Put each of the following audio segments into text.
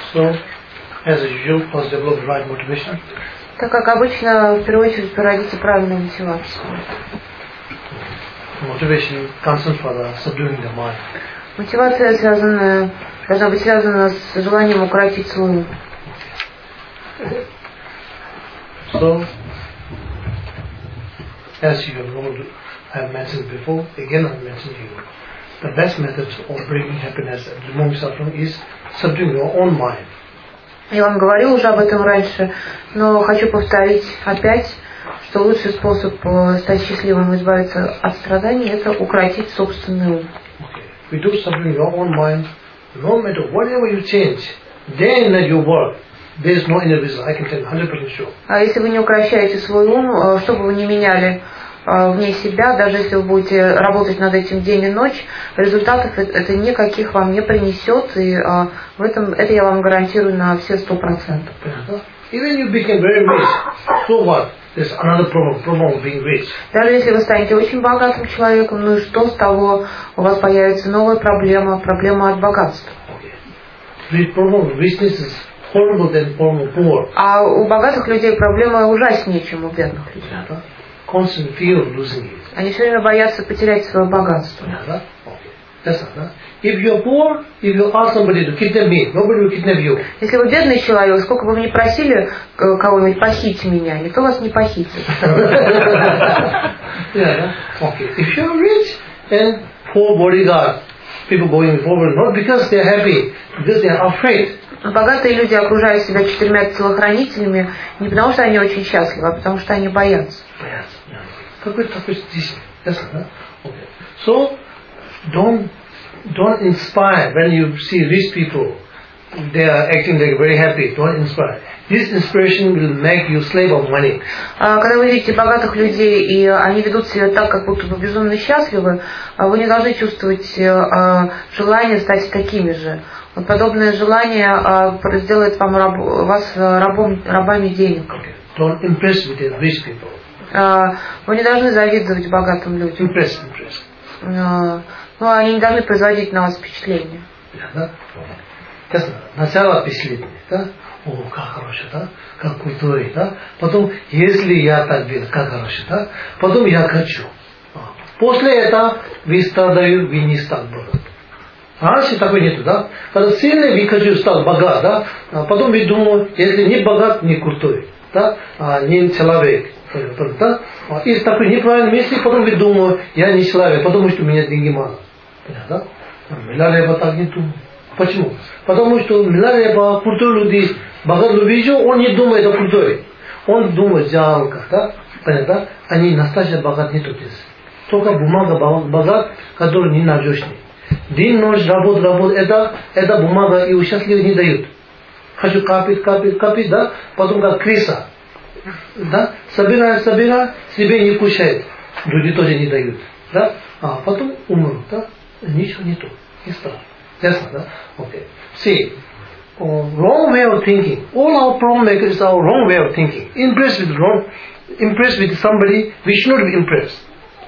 So, as usual, first develop the right motivation. Так как обычно, в первую очередь, проводите правильную мотивацию. Motivation concerns for the subduing the mind. Мотивация должна быть связана с желанием укротить свой ум. So, as you I have mentioned before, again I mentioned to you, the best method of bringing happiness and removing suffering is subduing your own mind. Я вам говорила уже об этом раньше, но хочу повторить опять, что лучший способ стать счастливым и избавиться от страданий – это укротить собственный ум. Okay. We do subduing your own mind, no matter whatever you change, day and night you work, there is no inner wisdom, I can tell 100% sure. А если вы не укрощаете свой ум, что бы вы ни меняли вне себя, даже если вы будете работать над этим день и ночь, результатов это никаких вам не принесет, и в этом это я вам гарантирую на все 100%. Even you become very rich, so what? There's another problem of being rich. Даже если вы станете очень богатым человеком, ну и что с того? У вас появится новая проблема от богатства. The problem of richness is horrible than problem of poor. А у богатых людей проблема ужаснее, чем у бедных людей. Constant fear of losing it. Они все время боятся потерять свое богатство. If you are poor, if you ask somebody to kidnap me, nobody will kidnap you. Если вы бедный человек, сколько бы вы ни просили кого-нибудь похитить меня, никто вас не похитит. If you are rich and poor bodyguard, people going forward not because they are happy, because they are afraid. Богатые люди окружают себя 4 телохранителями не потому, что они очень счастливы, а потому, что они боятся. So, don't inspire when you see rich people. They are acting like very happy. Don't inspire. This inspiration will make you slave of money. Когда вы видите богатых людей, и они ведут себя так, как будто бы безумно счастливы, вы не должны чувствовать желание стать такими же. Вот подобное желание сделает вас рабами денег. Don't impress with the rich people. Вы не должны завидовать богатым людям. Impress. Но они не должны производить на вас впечатление. Начало впечатления, да? О, как хорошо, да? Как крутой, да? Потом, если я так делаю, как хорошо, да? Потом я хочу. После этого вы страдают, вы не стал богат. Раньше такой нету, да? Когда сильно вы хочу стал богат, да? Потом вы думаете, если не богат, не крутой, да? Не человек, да? И такой неправильный мысли, потом вы думаете, я не человек, потому что у меня деньги мало. Да? Миллиард так не думаю. Почему? Потому что миллиард крутой люди, богатый люди, он не думает о крутой. Он думает жалко, да? Понятно? Они настоящие богат нету здесь. Только бумага богат, который не надежный. День, ночь, работа, это бумага и счастливых не дают. Хочу копить, да? Потом как крыса. Да? Собирает, себе не кушает. Люди тоже не дают. Да? Потом умрут, да? Ничего нету. Не стало. Ясно, да? Okay. See, wrong way of thinking. All our problem makers is our wrong way of thinking. Impressed with somebody, we should not be impressed.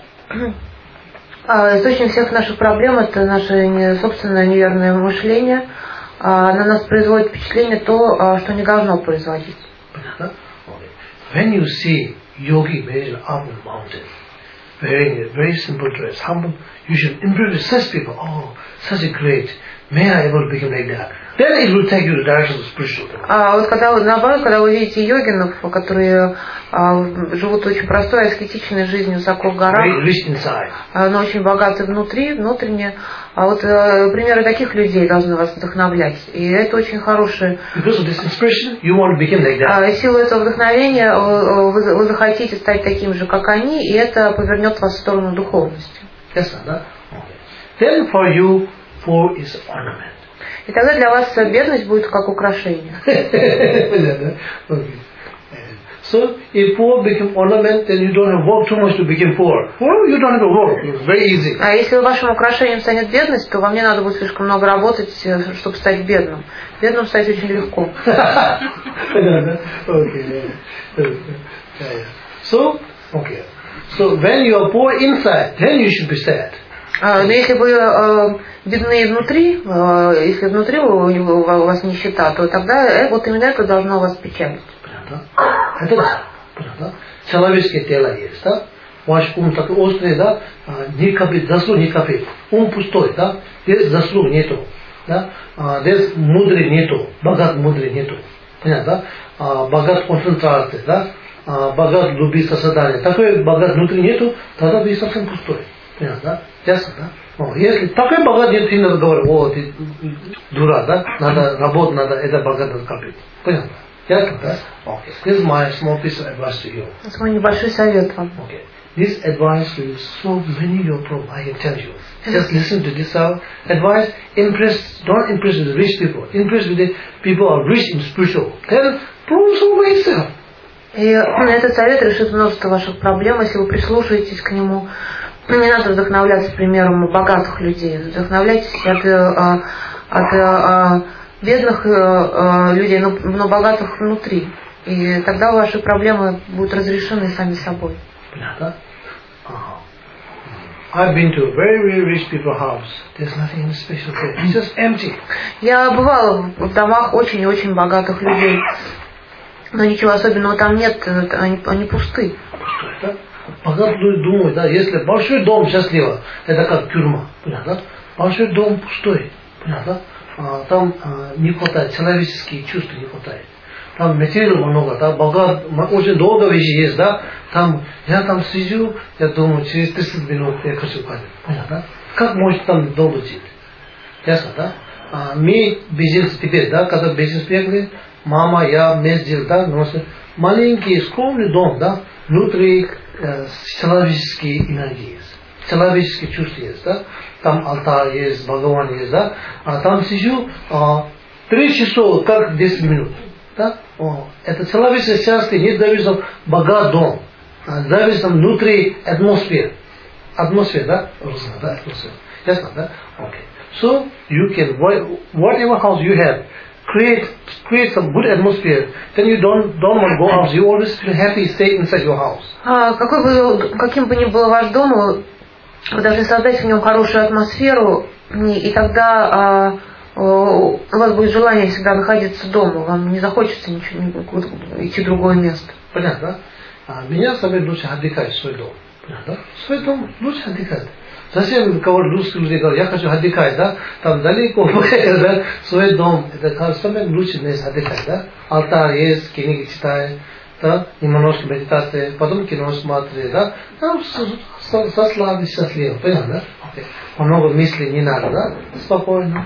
Источник всех наших проблем – это наше собственное неверное мышление. На нас производит впечатление то, что не должно производить. When you see yogi very up on the mountain, wearing a very simple dress, humble, you should impress such people. Oh, such a great. May I ever become like that? Then it will take you to the direction of spiritual. Вот наоборот, когда вы видите йогинов, которые живут очень простой, аскетичной жизнью высоко в горах, но очень богаты внутренне, вот примеры таких людей должны вас вдохновлять. И это очень хорошее. Because of this inspiration, you want to become like that. И силу этого вдохновения вы захотите стать таким же, как они, и это повернет вас в сторону духовности. Yes, sir. Then for you, poor is ornament. И тогда для вас бедность будет как украшение. So, if poor become ornament, then you don't have work too much to become poor. Well, you don't have to work. It's very easy. А если вашим украшением станет бедность, то вам не надо будет слишком много работать, чтобы стать бедным. Бедным стать очень легко. So when you are poor inside, then you should be sad. Но если вы бедны внутри, если внутри у вас нищета, то тогда вот именно это должно вас печалить. Это человеческое тело есть, да? Ваш ум такой острый, да? Ни капли, заслуг ни капли. Ум пустой, да? Здесь заслуг нету, да? Здесь мудрый нету, богат мудрый нету. Понятно, да? Богат концентрации, да? Богат любви сострадания. Такой богат внутри нету, тогда вы совсем пустой. Понятно, да? Ясно, да? Если такой богат нет, ты надо говорить, о, ты дурак, да? Надо работать, надо это богат надо копить. Понятно? Ясно, да? Okay. This is my small piece of advice to you. Это мой небольшой совет вам. Okay. This advice will solve many of your problems, I can tell you. Just listen to this advice. Don't impress with the rich people. Impress with the people who are rich in spiritual. Then problem solve by itself. И этот совет решит множество ваших проблем, если вы прислушаетесь к нему. Не надо вдохновляться примером богатых людей. Вдохновляйтесь от бедных людей, но богатых внутри. И тогда ваши проблемы будут разрешены сами собой. I've been to a very, very rich people's house. There's nothing special there. It's just empty. Я бывала в домах очень-очень богатых людей. Но ничего особенного там нет, они пусты. Пустой, да? Богатые люди думают, да, если большой дом счастливо, это как тюрьма, понятно? Большой дом пустой, понятно? Там не хватает, человеческие чувства не хватает. Там материал много, да, богат, очень долго вещи есть, да? Там, я там сижу, я думаю, через 30 минут я хочу пойти, понятно? Как может там долго жить? Ясно, да? Мы беженцы теперь, да, когда беженцы приехали, мама, я вместе, да, носим маленький скромный дом, да, внутри человеческие энергии есть, человеческие чувства есть, да, там алтарь есть, Бхагаван есть, да, а там сижу 3 часа, как 10 минут, да, это человеческое счастье не зависит от богат дом, зависит от внутри атмосферы, да, атмосфера, ясно, да, okay. So you can, whatever house you have, create some good atmosphere. Then you don't want to go out. You always feel happy, stay inside your house. Каким бы ни был ваш дом, вы должны создать в нем хорошую атмосферу, и тогда у вас будет желание всегда находиться дома. Вам не захочется ничего идти в другое место. Понятно? Меня самое лучше отдыхать в свой дом. Понятно? Свой дом лучше отдыхать. Зачем кого-то русские люди говорят, я хочу отдыхать, да? Там далеко, да? Свой дом, это самое лучшее место отдыхать, да? Алтарь есть, книги читает, да? Немножко медитация, потом кино смотрит, да? Там со славой счастливо, понятно, да? Много мыслей не надо, да? Спокойно.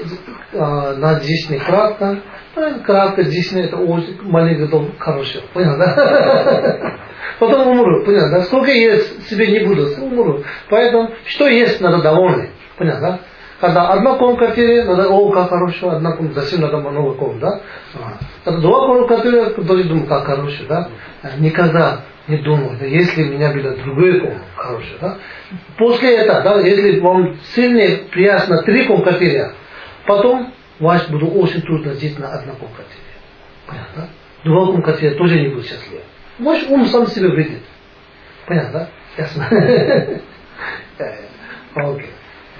На жизни кратко. Кратко жизнь это очень маленький дом хороший, понятно, да? Потом умру, понятно, да? Сколько есть, себе не буду, умру. Поэтому, что есть, надо довольны, понятно, да? Когда одна комната в квартире, надо, о, как хорошо, одна комната, зачем надо много комнат, да? Когда 2 комнаты в квартире, тоже думаю, как хорошо, да? Никогда не думаю, да? Если меня будет другой комнат, хорошо, да? После этого, да, если вам сильно приятно 3 комнаты в квартире, потом вас будет очень трудно жить на одной комнате в квартире, понятно, да? 2 комнаты в квартире тоже не будет счастливо. Ваш ум сам себя выйдет. Понятно, да? Ясно? Okay.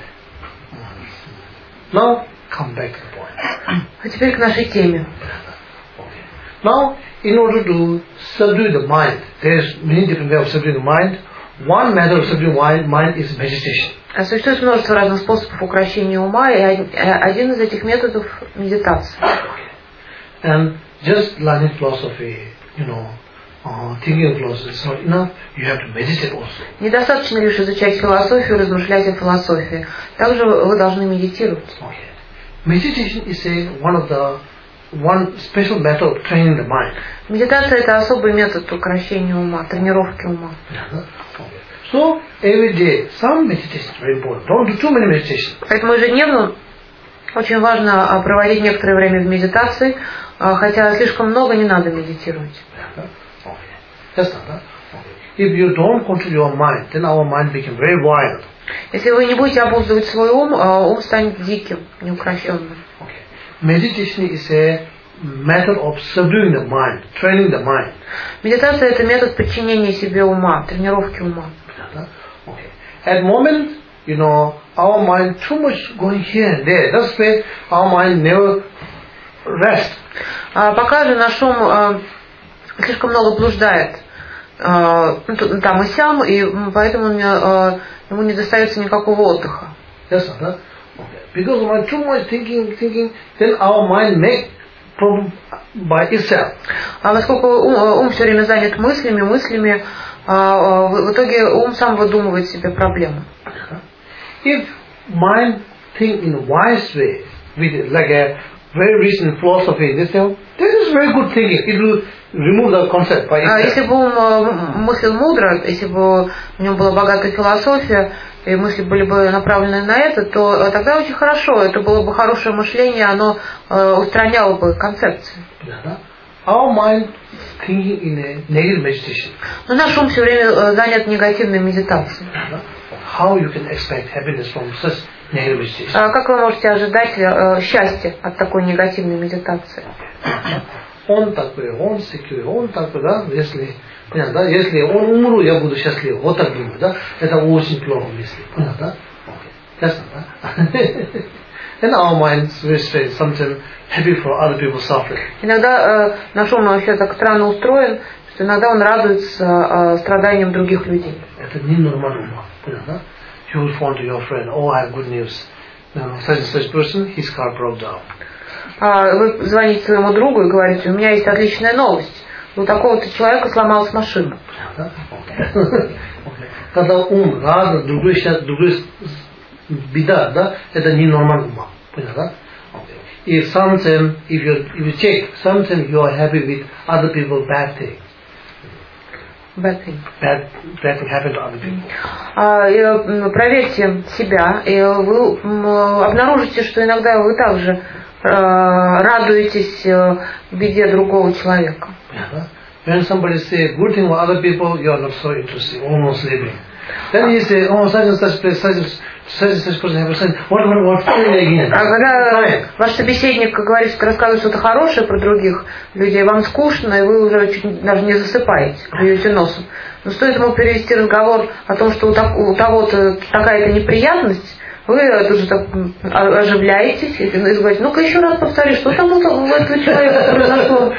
Now, come back to the point. А теперь к нашей теме. Okay. Now, in order to subdue the mind, there's many different ways of subduing the mind. One method of subduing mind is meditation. Существует множество разных способов укрощения ума, и один из этих методов – медитация. Okay. And just learning philosophy, thinking of philosophy is not enough. You have to meditate also. Недостаточно лишь изучать философию, размышлять о философии. Также вы должны медитировать. Okay. Meditation is one special method of training the mind. Медитация – это особый метод укрощения ума, тренировки ума. Okay. So every day, some meditation is very important. Don't do too many meditation. Поэтому ежедневно очень важно проводить некоторое время в медитации, хотя слишком много не надо медитировать. If you don't control your mind, then our mind becomes very wild. Если вы не будете обуздывать свой ум, ум станет диким, неукрощенным. Okay. Meditation is a method of subduing the mind, training the mind. Медитация – это метод подчинения себе ума, тренировки ума. Okay. At the moment our mind too much going here and there. That's why our mind never rest. Пока же наш ум слишком много блуждает там и сям, и поэтому ему не достается никакого отдыха. Yes, sir. Okay. Because when too much thinking, then our mind make problem by itself. Поскольку ум все время занят мыслями, в итоге ум сам выдумывает себе проблему. If mind think in a wise way, with like a very recent philosophy, this is very good thinking. It will remove the concept by itself. Если бы ум мыслил мудро, если бы у него была богатая философия, и мысли были бы направлены на это, то тогда очень хорошо, это было бы хорошее мышление, оно устраняло бы концепции. Our mind thinking in a negative meditation. Но наш ум все время занят негативной медитацией. How you can expect happiness from such negative meditation? Как вы можете ожидать счастья от такой негативной медитации? Он такой, он секой, он такой, да, если он умру, я буду счастлив. Вот так думаю, да? Это очень плохо мысли. Понятно, да? Ясно, да? And our minds very strange, sometimes happy for other people's suffering. Иногда наш ум вообще так странно устроен, что иногда он радуется страданиям других людей. Это ненормально, понятно? You will phone to your friend, oh, I have good news. Such and such person, his car broke down. Вы звоните своему другу и говорите, у меня есть отличная новость. У такого-то человека сломалась машина. Когда ум рад, другой беда, да, это ненормально ума. Понятно? If you check, sometimes you are happy with other people bad thing. Bad thing. Bad thing happened to other people. Проверьте себя, и вы обнаружите, что иногда вы также радуетесь беде другого человека. When somebody say good thing for other people, you are not so interested, almost living. Then he say, oh, such and such place, such and such person have said, what again? А когда ваш собеседник рассказывает что-то хорошее про других людей, вам скучно, и вы уже чуть даже не засыпаете, клюете носом. Но стоит ему перевести разговор о том, что у того-то такая-то неприятность, вы тут же так оживляетесь и говорите, ну-ка еще раз повтори, что там у этого человека произошло.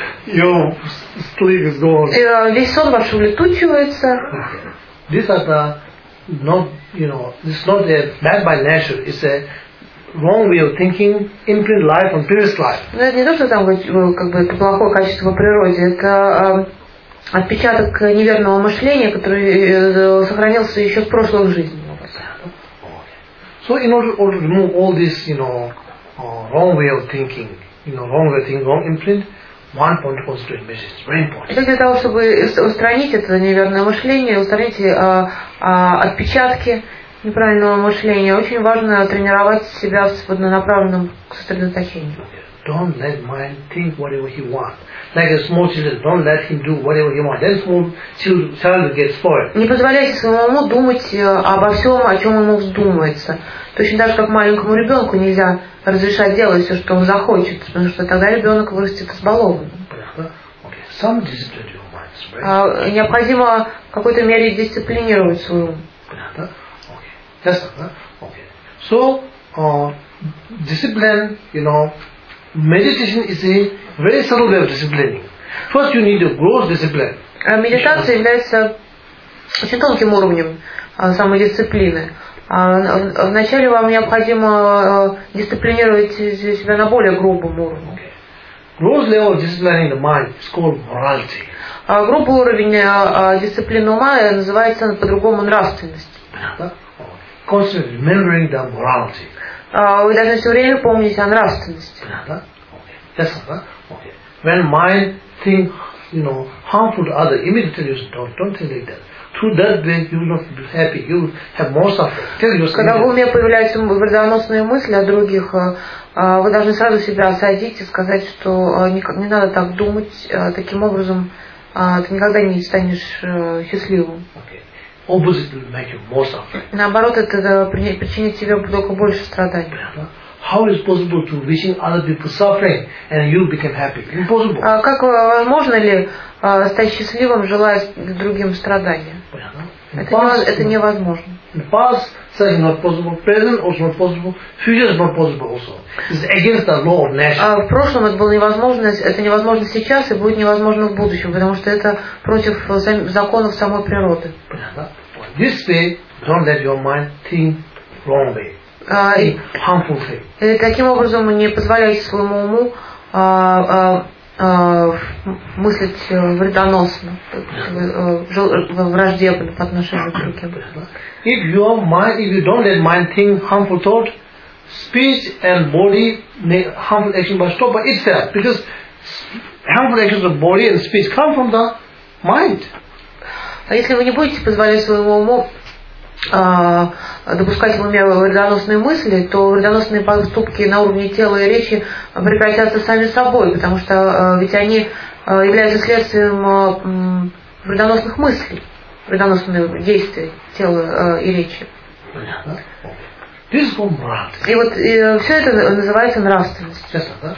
Весь сон ваш улетучивается. This is not a bad by nature. It's a wrong way of thinking, imprint life on previous life. Но это не то, что там как бы это плохое качество по природе, это отпечаток неверного мышления, который сохранился еще с прошлых жизней. So in order to remove all this, wrong way of thinking, wrong imprint, one point to concentrate message. Very important. Для того, чтобы устранить это неверное мышление, устранить отпечатки неправильного мышления, очень важно тренировать себя в однонаправленном сосредоточении. Don't let mind think whatever he wants. Like a small child, don't let him do whatever he wants. Then small child gets spoiled. Не позволяйте своему уму думать обо всем, о чем ему вздумается. Точно так же, как маленькому ребенку нельзя разрешать делать все, что он захочет, потому что тогда ребенок вырастет избалованным. Some discipline your minds, right? Необходимо в какой-то мере дисциплинировать свой ум. So, discipline, meditation is a very subtle way of disciplining. First you need a gross discipline. Медитация является очень тонким уровнем самодисциплины. Вначале вам необходимо дисциплинировать себя на более грубом уровне. Gross level of disciplining the mind is called morality. Грубый уровень дисциплины ума называется по-другому нравственность. Constantly remembering the morality. Вы должны все время помнить о нравственности. When mind think, harmful to others, immediately don't think like that. Through that way, you will not be happy. You will have more suffering. Когда в уме появляются вредоносные мысли о других, вы должны сразу себя осадить и сказать, что не надо так думать. Таким образом, ты никогда не станешь счастливым. Opposite will make you more suffering. Наоборот, это причинит тебе только больше страданий. How is possible to wishing other people suffering and you become happy? Impossible. Как можно ли стать счастливым, желая другим страдания? Это невозможно. In the past, such is not possible. Present also not possible. Future is not possible also. It's against the law of nature. В прошлом это было невозможно, это невозможно сейчас и будет невозможно в будущем, потому что это против законов самой природы. This way, don't let your mind think wrong way. Harmful thing. Таким образом, не позволяйте своему уму мыслить вредоносно, враждебно по отношению к другим. If you don't let mind think harmful thought, speech and body harmful action must stop by itself, because harmful actions of body and speech come from the mind. А если вы не будете позволять своему уму допускать в уме вредоносные мысли, то вредоносные поступки на уровне тела и речи прекратятся сами собой, потому что ведь они являются следствием вредоносных мыслей, вредоносных действий тела и речи. И вот все это называется нравственность.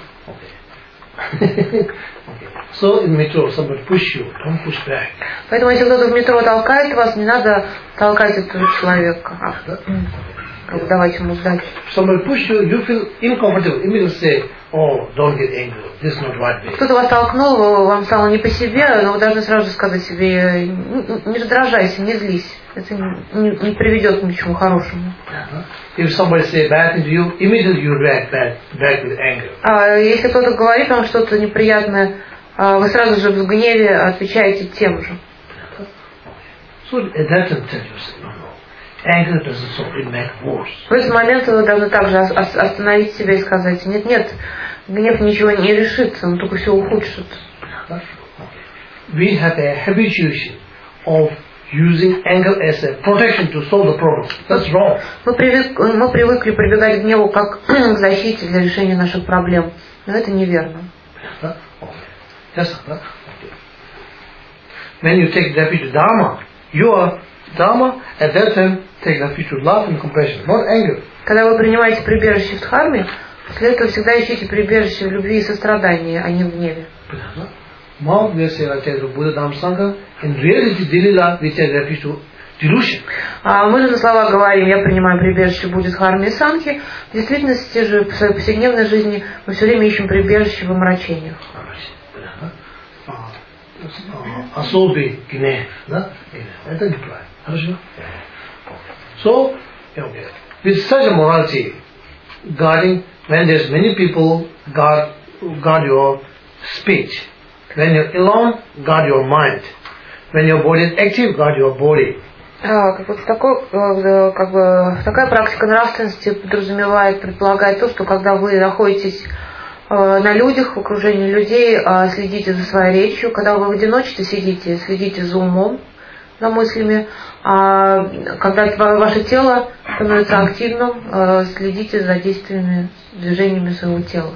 So in metro, somebody push you, don't push back. Поэтому если кто-то в метро толкает вас, не надо толкать этого человека. Давайте ему сдачу. Somebody push you, you feel uncomfortable. Immediately say, oh, don't get angry. This is not right way. Кто-то вас толкнул, вам стало не по себе, но вы должны сразу же сказать себе, не раздражайся, не злись. Это не приведет ни к чему хорошему. If somebody say bad thing to you, immediately you react back with anger. Если кто-то говорит вам что-то неприятное, вы сразу же в гневе отвечаете тем же. So at that time tell yourself, no. Anger doesn't solve, it makes worse. В этот момент вы должны также остановить себя и сказать, нет, гнев ничего не решит, он только все ухудшит. We have a habituation of using anger as a protection to solve the problem. That's wrong. Мы привыкли прибегать к гневу как к защите для решения наших проблем, но это неверно. When you take refuge to Dharma, your Dharma at that time take refuge to love and compassion, not anger. Когда вы принимаете прибежище в Дхарме, после этого всегда ищите прибежище в любви и сострадании, а не в гневе. Mouth we say I take the Buddha Dhamma Sangha. In reality, Dilila we take refuge to delusion. Мы же на слова говорим, я принимаю прибежище в Будде, Дхарме и Санхе. В действительности же в своей повседневной жизни мы все время ищем прибежище в омрачениях. Особый гнев, да? Это неправильно. Хорошо? So, okay. With such a morality, guarding, when there's many people, guard your speech. When you're alone, guard your mind. When your body is active, guard your body. Такая практика нравственности предполагает то, что когда вы находитесь на людях, в окружении людей, следите за своей речью. Когда вы в одиночестве сидите, следите за умом, за мыслями. Когда ваше тело становится активным, следите за действиями, движениями своего тела.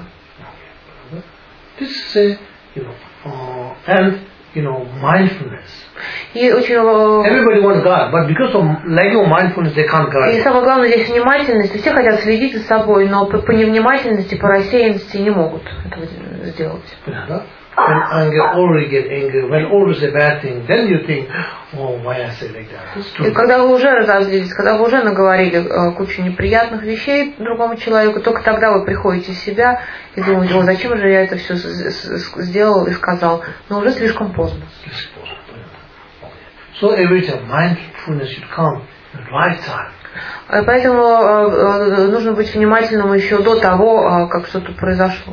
And mindfulness. И очень. Everybody wants God, but because of lack of mindfulness, they can't guard. И самое главное здесь внимательность. Все хотят следить за собой, но по невнимательности, по рассеянности не могут этого сделать. When anger already get angry, when always a bad thing, then you think, oh, why I say like that? И когда вы уже разозлились, когда вы уже наговорили кучу неприятных вещей другому человеку, только тогда вы приходите в себя и думаете, о, зачем же я это все сделал и сказал? Но уже слишком поздно. So every time mindfulness should come at the right time. Поэтому нужно быть внимательным еще до того, как что-то произошло.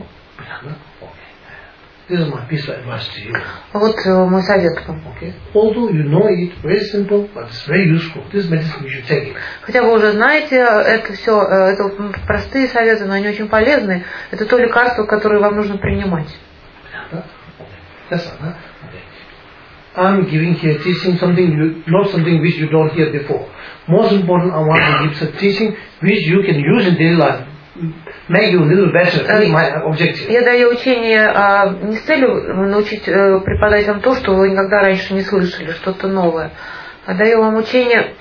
This is my piece of advice to you. Вот мой совет вам. Okay. Although you know it, very simple, but it's very useful. This medicine you should take it. Хотя вы уже знаете, это все, это простые советы, но они очень полезны. Это то лекарство, которое вам нужно принимать. That's all, huh? Okay. I'm giving here teaching not something which you don't hear before. Most important, I want to give some teaching which you can use in daily life. Make you a little better. That's my objective. Я даю учение не с целью научить, преподать вам то, что вы никогда раньше не слышали, что-то новое. А даю вам учение,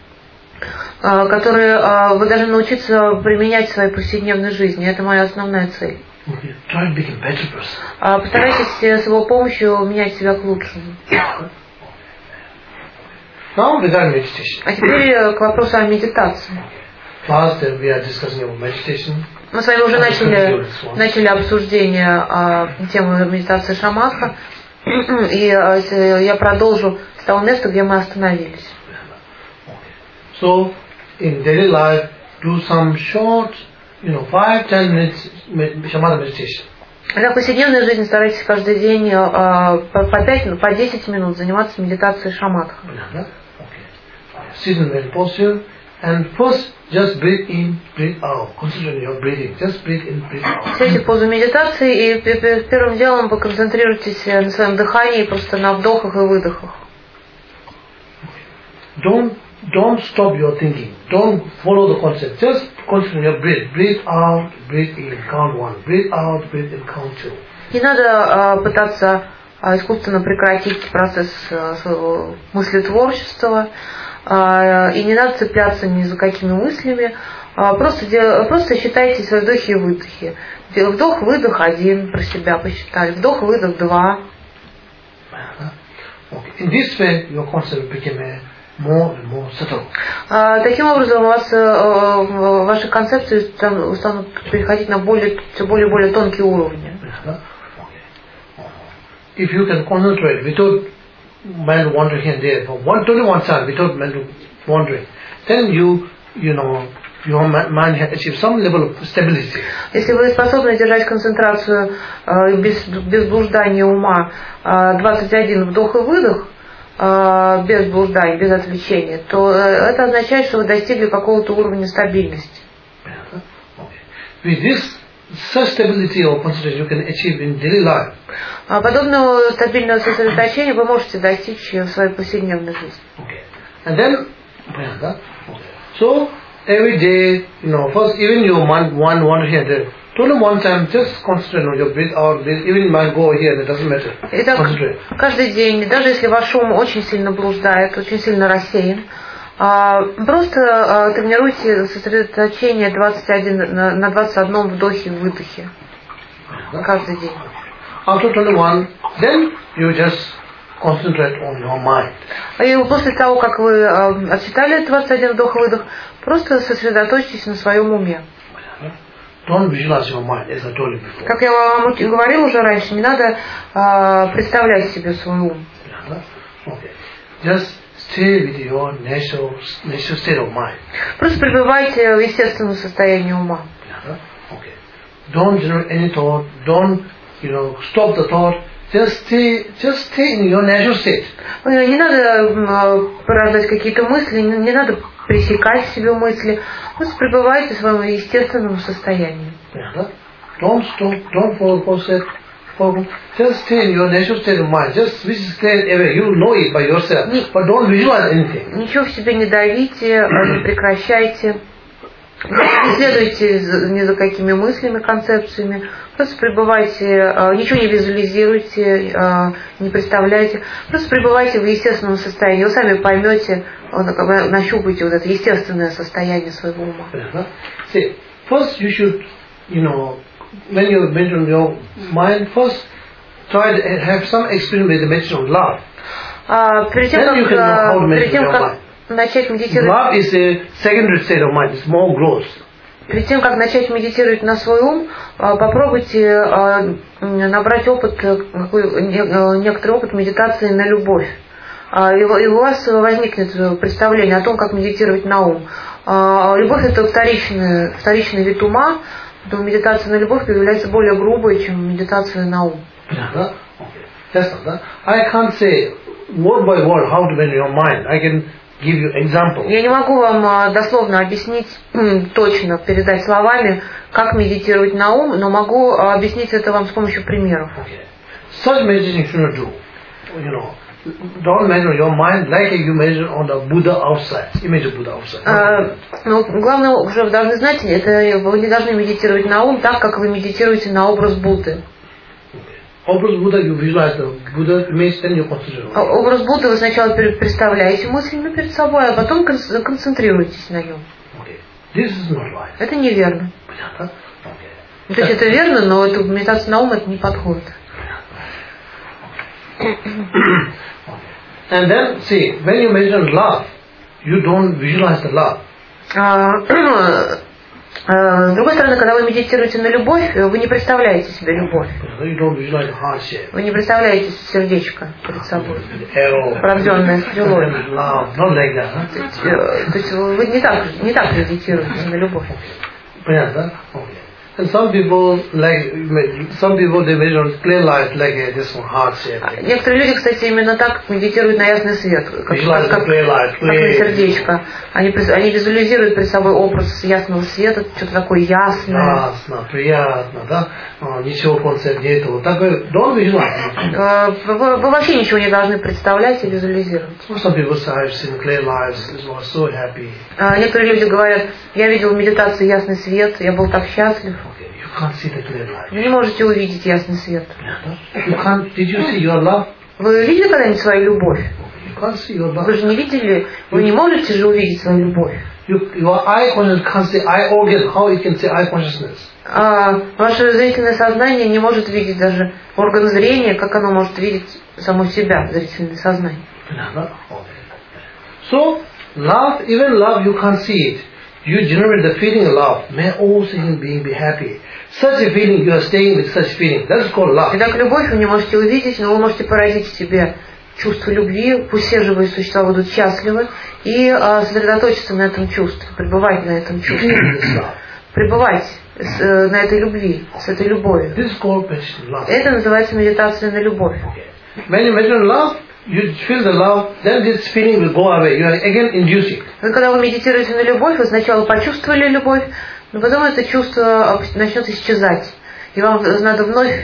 которое вы должны научиться применять в своей повседневной жизни. Это моя основная цель. Постарайтесь с его помощью менять себя к лучшему. Now regarding meditation. А теперь к вопросу о медитации. First, we are discussing about meditation. Мы с вами уже начали обсуждение темы медитации шаматха, и я продолжу с того места, где мы остановились. So, in daily life, do some short, 5-10 minutes shamatha meditation. В повседневной жизни старайтесь каждый день по 10 минут заниматься медитацией шаматха. Sit in that posture and first just breathe in, breathe out. Concentrate on your breathing. Just breathe in, breathe out. Сядьте в позу медитации и первым делом поконцентрируйтесь на своем дыхании, просто на вдохах и выдохах. Don't stop your thinking. Don't follow the concept. Just concentrate on your breath. Breathe out, breathe in, count 1. Breathe out, breathe in, count 2. Не надо пытаться искусственно прекратить процесс своего мыслетворчества, и не надо цепляться ни за какими мыслями. Просто считайте свои вдохи и выдохи. Вдох, выдох 1, про себя посчитали. Вдох, выдох 2. In this way, your concept became more and more subtle. Таким образом, у вас ваши концепции станут переходить на все более и более тонкие уровни. If you can concentrate without mind wandering here and there for only one time, without mind wandering, then your mind has achieved some level of stability. Если вы способны держать концентрацию без блуждания ума, 21 вдох и выдох, без блужданий, без отвлечения, то это означает, что вы достигли какого-то уровня стабильности. With this such stability or concentration you can achieve in daily life. Подобного стабильного сосредоточения вы можете достичь в своей повседневной жизни. And then, so every day, first even your mind one here there. Only one time, just concentrate on your breathe out, breathe. Even mind go here, it doesn't matter. Итак, каждый день, даже если ваш ум очень сильно блуждает, очень сильно рассеян, просто тренируйте сосредоточение 21 на 21 вдохе и выдохе каждый день. After 21, then you just concentrate on your mind. И после того, как вы отсчитали 21 вдох-выдох, просто сосредоточьтесь на своем уме. Don't visualize your mind, as I told you before. Как я вам говорил уже раньше, не надо представлять себе свой ум. Just stay with your natural state of mind. Просто пребывайте в естественном состоянии ума. Don't generate any thought. Don't, stop the thought. Just stay in your natural state. Не надо порождать какие-то мысли, не надо пресекать в себе мысли. Просто пребывайте в своем естественном состоянии. Don't stop. Don't follow. Just stay in your natural state of mind. Just stay away. You know it by yourself. But don't visualize anything. Ничего в себе не давите, не прекращайте. Не следуйте ни за какими мыслями, концепциями. Просто пребывайте, ничего не визуализируйте, не представляйте. Просто пребывайте в естественном состоянии. Вы сами поймете, нащупайте вот это естественное состояние своего ума. See, first you should, when you mention your mind, first try to have some experience with the meditation on love. Перед тем, как начать медитировать. Love is a secondary state of mind. It's more gross. Перед тем, как начать медитировать на свой ум, попробуйте набрать некоторый опыт медитации на любовь. И у вас возникнет представление о том, как медитировать на ум. Любовь – это вторичный вид ума, поэтому медитация на любовь является более грубой, чем медитация на ум. I can't say word by word how to manage your mind. I can give you example. Я не могу вам дословно объяснить, точно передать словами, как медитировать на ум, но могу объяснить это вам с помощью примеров. Such meditation you should not do. Don't measure your mind like you measure on the Buddha outside. Image of Buddha outside. Но главное, уже вы должны знать, это вы не должны медитировать на ум так, как вы медитируете на образ Будды. Образ Будда, you visualize the Buddha image, then you concentrate on it. Образ Будды вы сначала представляете мысленно перед собой, а потом концентрируетесь на нем. This is not right. Это неверно. То есть это верно, но это медитация на ум это не подходит. And then, see, when you mention love, you don't visualize the love. С другой стороны, когда вы медитируете на любовь, вы не представляете себе любовь. Вы не представляете сердечко перед собой, пронзенное стрелой. То есть вы не так медитируете на любовь. Понятно? And some people they measure clear light like this one heart shape. Некоторые люди, кстати, именно так медитируют на ясный свет, как на сердечко. Они визуализируют перед собой образ ясного света, что-то такое ясное. Ясно, приятно, да? Ничего в конце нету. Такое, don't visualize. Вы вообще ничего не должны представлять и визуализировать. Some people say I've seen clear lights, I was so happy. Некоторые люди говорят, я видел в медитации ясный свет, я был так счастлив. Вы не можете увидеть ясный свет. Did you see your love? Вы видели когда-нибудь свою любовь? Вы же не видели, вы не можете же увидеть свою любовь. Your eye consciousness can't see eye organ. How it can see eye consciousness? Ваше зрительное сознание не может видеть даже орган зрения, как оно может видеть само себя, зрительное сознание. So, love, even love, you can't see it. You generate the feeling of love. May all human beings be happy. Such a feeling, you are staying with such feeling. That's called love. Итак, любовь вы не можете увидеть, но вы можете породить в себе чувство любви. Пусть все живые существа будут счастливы и сосредоточиться на этом чувстве, пребывать на этом чувстве, пребывать на этой любви, с этой любовью. Это называется медитация на любовь. When you meditate on love, you feel the love, then this feeling will go away. You are again inducing. Когда вы медитируете на любовь, вы сначала почувствовали любовь, но потом это чувство начнет исчезать. И вам надо вновь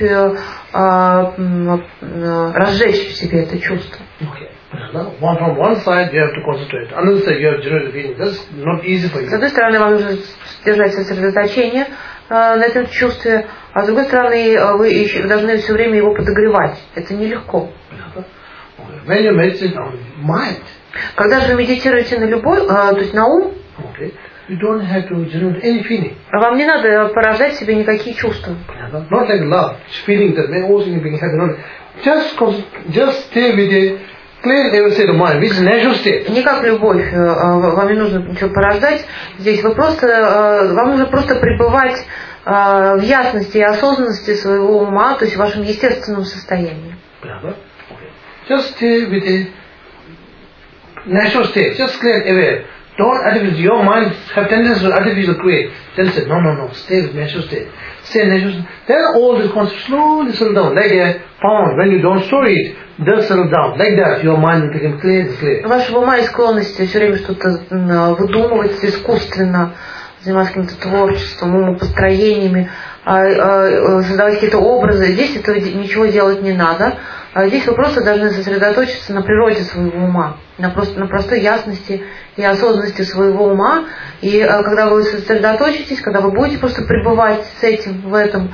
разжечь в себе это чувство. From one side you have to concentrate, another side you have to generate the feeling. That's not easy for you. С одной стороны, вам нужно держать сосредоточение на этом чувстве, а с другой стороны, вы должны все время его подогревать. Это нелегко. When you meditate on mind, когда же вы медитируете на любовь, то есть на ум, you don't have to generate any feeling. Вам не надо порождать себе никакие чувства. Not like love, feeling that may also being happy. Just stay with a clear state of mind, which is natural state. Не как любовь, вам не нужно ничего порождать. Здесь вам нужно просто пребывать в ясности и осознанности своего ума, то есть в вашем естественном состоянии. Just stay with a natural state, just clear aware. Don't artificial. Your mind have tendency to artificial create. Then say, no, stay with natural state. Stay natural state. Then all this concept slowly settle down. Like a pound, when you don't store it, does settle down. Like that, your mind will become clear. Вашего ума и склонности все время что-то выдумывать искусственно, заниматься каким-то творчеством, умопостроениями, создавать какие-то образы. Здесь этого ничего делать не надо. Здесь вы просто должны сосредоточиться на природе своего ума, на простой ясности и осознанности своего ума. И когда вы сосредоточитесь, когда вы будете просто пребывать с этим, в этом,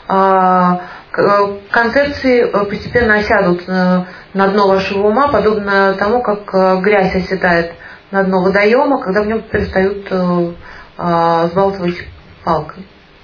концепции постепенно осядут на дно вашего ума, подобно тому, как грязь оседает на дно водоема, когда в нем перестают сбалтывать палкой.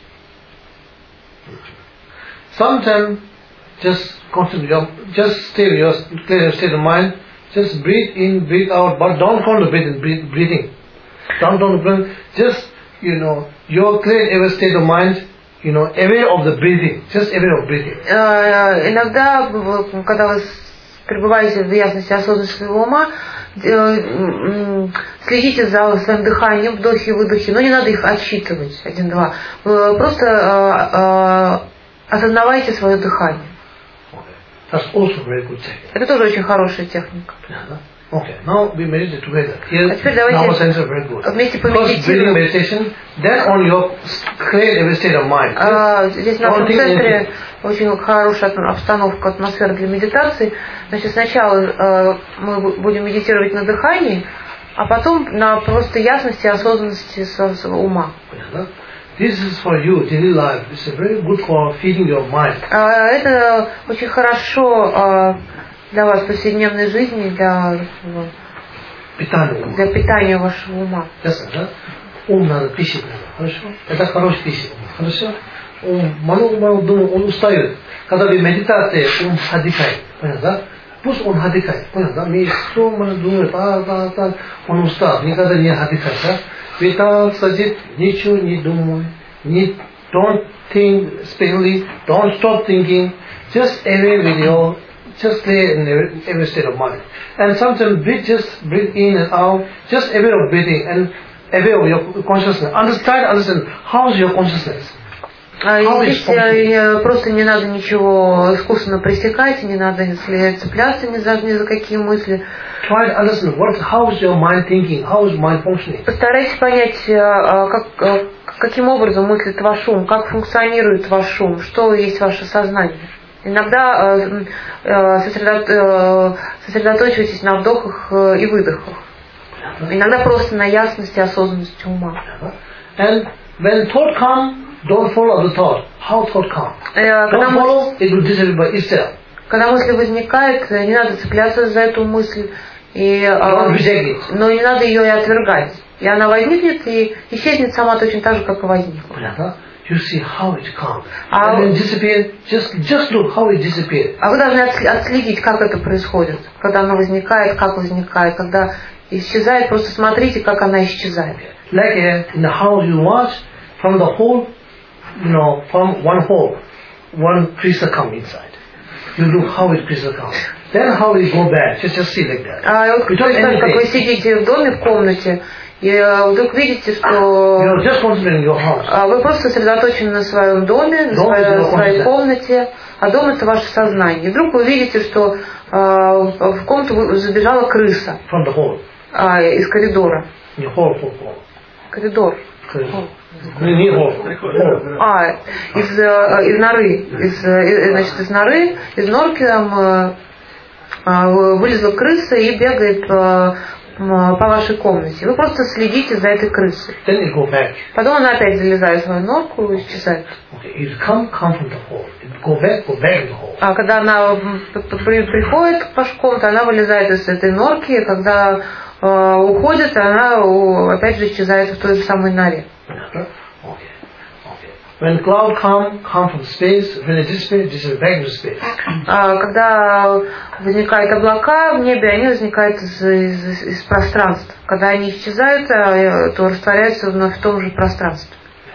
Sometimes just concentrate, just stay with your clear state of mind. Just breathe in, breathe out, but don't concentrate breathing. Don't breathe. Just your clear state of mind. Aware of the breathing. Just aware of breathing. Иногда, когда вы пребываете в ясности и осознанности своего ума, следите за своим дыханием, вдохи и выдохи, но не надо их отсчитывать, 1-2. Вы просто осознавайте свое дыхание. That's also very good technique. Это тоже очень хорошая техника. Okay, now we meditate together. Here, а теперь давайте very good. Вместе помедитируем. Meditation, then on your clear state of mind. Здесь в нашем центре очень хорошая обстановка, атмосфера для медитации. Значит, сначала мы будем медитировать на дыхании, а потом на просто ясности и осознанности своего ума. This is for you, daily life. It's very good for feeding your mind. Это очень хорошо для вас в повседневной жизни, для питания вашего ума. Ум надо пищать, хорошо? Это хорошая пища, хорошо? Ум, много думает, он устает. Когда вы медитация, ум отдыхает, понятно, да? пусть он отдыхает. Понял, да? Мы что мы думаем, он устал, никогда не отдыхает, да? Ведь там сидит, ничего не думает, don't think especially, don't stop thinking, just away with your, just stay in every state of mind. And sometimes breathe in and out, just away of breathing and away of your consciousness. Understand how's your consciousness. Здесь просто не надо ничего искусственно пресекать, не надо цепляться ни за какие мысли. Try to understand how is your mind thinking, how is mind functioning. Постарайтесь понять, каким образом мыслит ваш ум, как функционирует ваш ум, что есть ваше сознание. Иногда сосредоточивайтесь на вдохах и выдохах. Иногда просто на ясности и осознанности ума. And when thought come, don't follow the thought. How thought come? Don't follow, it will disappear by itself. Когда мысль возникает, не надо цепляться за эту мысль, но не надо ее и отвергать. И она возникнет и исчезнет сама точно так же, как и возникла. You see how it comes. And then disappear, just look how it disappears. А вы должны отследить, как это происходит. Когда она возникает, как возникает. Когда исчезает, просто смотрите, как она исчезает. Like in the house you watch, from the hole, from one hole, one crystal come inside. You look how it crystal comes. Then how it go back. Just see like that. Вот представьте, как вы сидите в доме, в комнате, и вдруг видите, что вы просто сосредоточены на своем доме, на своей комнате, а дом это ваше сознание. И вдруг вы видите, что в комнату забежала крыса из коридора. Коридор. Из норы. Из норы, из норки там вылезла крыса и бегает по вашей комнате. Вы просто следите за этой крысой. Потом она опять залезает в свою норку и исчезает. А когда она приходит к вашей комнате, она вылезает из этой норки, и когда уходит, она опять же исчезает в той же самой норе. When cloud come from space, when it disappears back into space. Когда возникают облака в небе, они возникают из пространства. Когда они исчезают, то растворяются вновь в том же пространстве.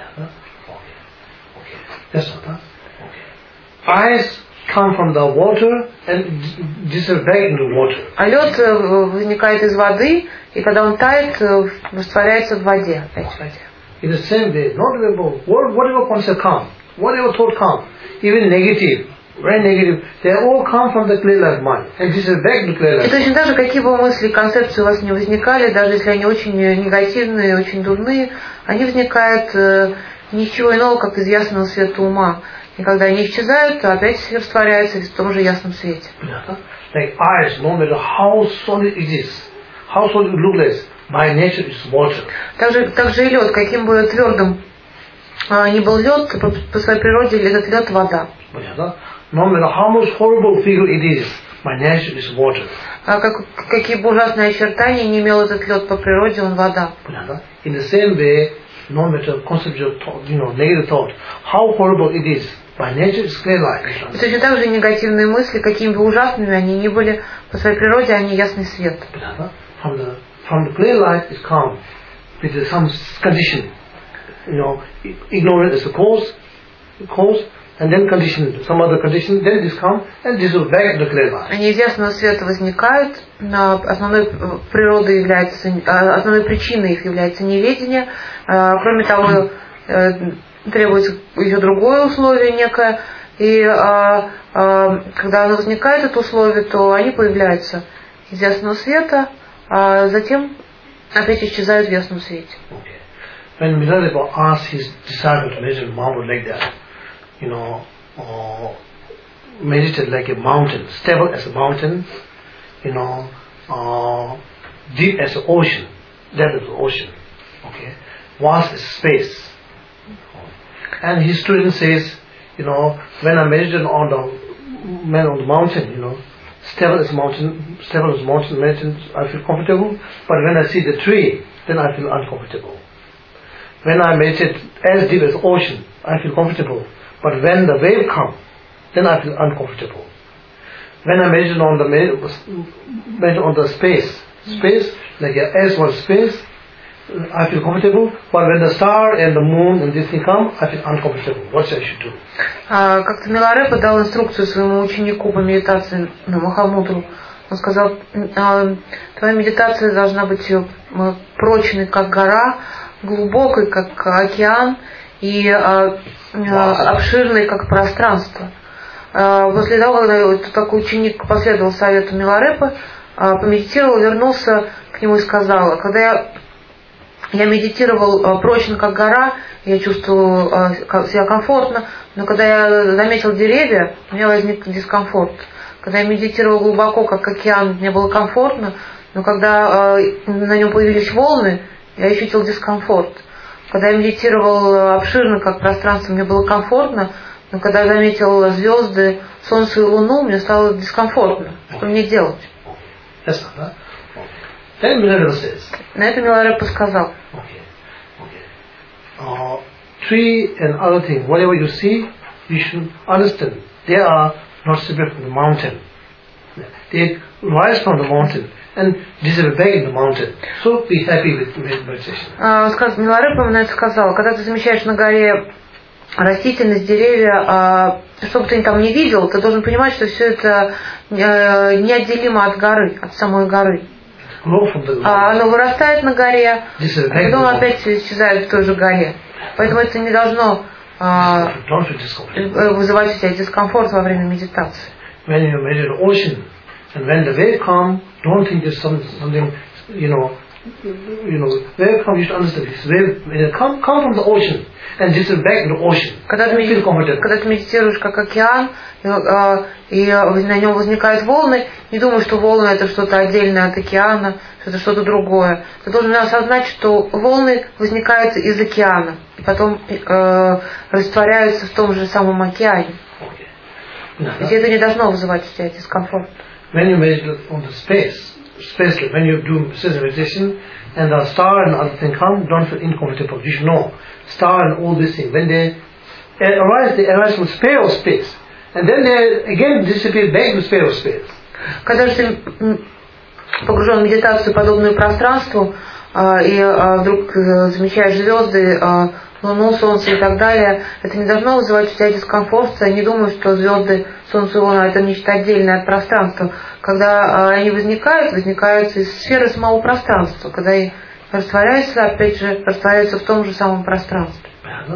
Ice come from the water and disappear back into water. А лед возникает из воды, и когда он тает, растворяется в воде, опять в воде. In the same way, whatever concept come, whatever thought come, even negative, very negative, they all come from the clear light mind, and this is back to clear light. И точно так же, какие бы мысли, концепции у вас не возникали, даже если они очень негативные, очень дурные, они возникают ничего иного, как из ясного света ума. И когда они исчезают, то опять растворяются в том же ясном свете. Like ice, no matter how solid it is, how solid it looks like, by nature it's water. Также и лед, каким бы твердым ни был лед, по своей природе этот лед вода. No matter how much horrible figure it is, by nature it's water. Какие бы ужасные очертания не имел этот лед по природе, он вода. In the same way, no matter conceptual thought, negative thought, how horrible it is, by nature it's clear light. И точно так же негативные мысли, какими бы ужасными они ни были, по своей природе они ясный свет. From the clear light is come with some condition, ignorance is the cause, and then condition, some other condition, then this come, and this will back to the clear light. Они из ясного света возникают, основной природой является, основной причиной их является неведение. Кроме того, требуется еще другое условие некое, и когда оно возникает, это условие, то они появляются из ясного света, а затем опять исчезают в ясном свете. When Milarepa asked his disciple to meditate Mahamud like that, meditate like a mountain, stable as a mountain, deep as the ocean, depth of the ocean, vast as space. And his student says, when I meditate on the mountain, stable as mountain, I feel comfortable. But when I see the tree, then I feel uncomfortable. When I meditate as deep as ocean, I feel comfortable. But when the wave comes, then I feel uncomfortable. when I mentioned on the space, like S was space, I feel comfortable. But when the star and the moon and this thing come, I feel uncomfortable. What I should do? Как-то Миларепа дал инструкцию своему ученику по медитации Махамудру. Он сказал, твоя медитация должна быть прочной, как гора, глубокой, как океан, и обширной, как пространство. После того, когда такой ученик последовал совету Миларепы, помедитировал, вернулся к нему и сказал, когда я медитировал прочно, как гора, я чувствовал себя комфортно, но когда я заметил деревья, у меня возник дискомфорт. Когда я медитировал глубоко, как океан, мне было комфортно, но когда на нем появились волны, я ощутил дискомфорт. Когда я медитировал обширно, как пространство, мне было комфортно, но когда я заметил звезды, солнце и луну, мне стало дискомфортно. Что мне делать? На это Миларепа сказал. Tree and other things, whatever you see, you should understand. They are not separate from the mountain. They rise from the mountain and disappear back in the mountain. So be happy with meditation. Миларепа на это сказал, когда ты замечаешь на горе растительность, деревья, что бы ты там не видел, ты должен понимать, что все это неотделимо от горы, от самой горы. Оно вырастает на горе, а потом опять исчезает в той же горе. Поэтому это не должно вызывать у тебя дискомфорт во время медитации. When you meditate on ocean, and when the wave come, don't think there's something, wave come, you should understand this wave, when it come from the ocean, and this is back in the ocean. Когда ты медитируешь как океан, и на нем возникают волны, не думай, что волны это что-то отдельное от океана, что это что-то другое. Ты должен осознать, что волны возникают из океана, и потом растворяются в том же самом океане. Ведь это не должно вызывать у тебя дискомфорт. When you meditate on the space, when you do meditation, and the star and other thing come, don't feel uncomfortable. You should know, star and all these things, when they arise from spare of space, and then they again disappear back to spare of space. Когда же ты погружен в медитацию, подобную пространству, и вдруг замечаешь звезды, луну, солнце и так далее, это не должно вызывать у тебя дискомфорт. Я не думаю, что звезды, солнце и луна это нечто отдельное от пространства. Когда они возникают из сферы самого пространства. Когда они растворяются, опять же, растворяются в том же самом пространстве.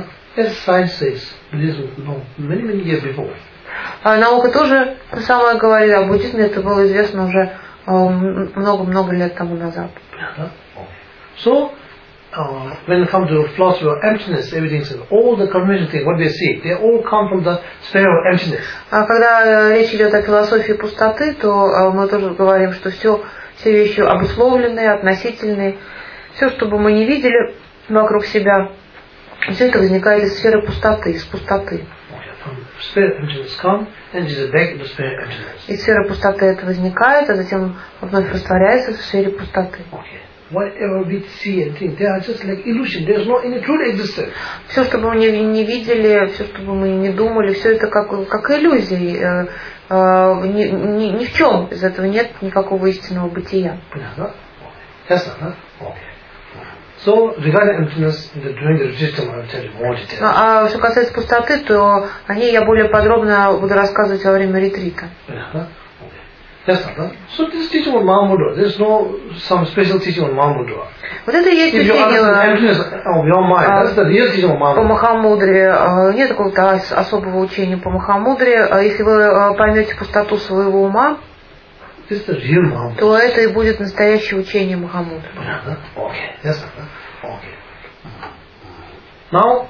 Наука тоже то самое говорит, а в буддизме это было известно уже много-много лет тому назад. So, when it comes to philosophy of emptiness, everything is all the conventional things, what they see, they all come from the sphere of emptiness. А когда речь идет о философии пустоты, то мы тоже говорим, что все вещи обусловленные, относительные. Все, что бы мы не видели вокруг себя, все это возникает из сферы пустоты, из пустоты. Из сферы пустоты это возникает, а затем вновь растворяется в сфере пустоты. Whatever we see and think, they are just like illusion. There is no any true existence. Все, что бы мы не видели, все, что бы мы не думали, все это как иллюзии. Ни в чем из этого нет никакого истинного бытия. So, regarding emptiness, during the retreat, I will tell you more details. А что касается пустоты, то о ней я более подробно буду рассказывать во время ретрита. So this teaching on Mahamudra, there is no some special teaching on Mahamudra. Вот это и есть учение по Махамудре. Нет какого-то особого учения по Махамудре. Если вы поймете пустоту своего ума, то это и будет настоящее учение Махамудры. Now,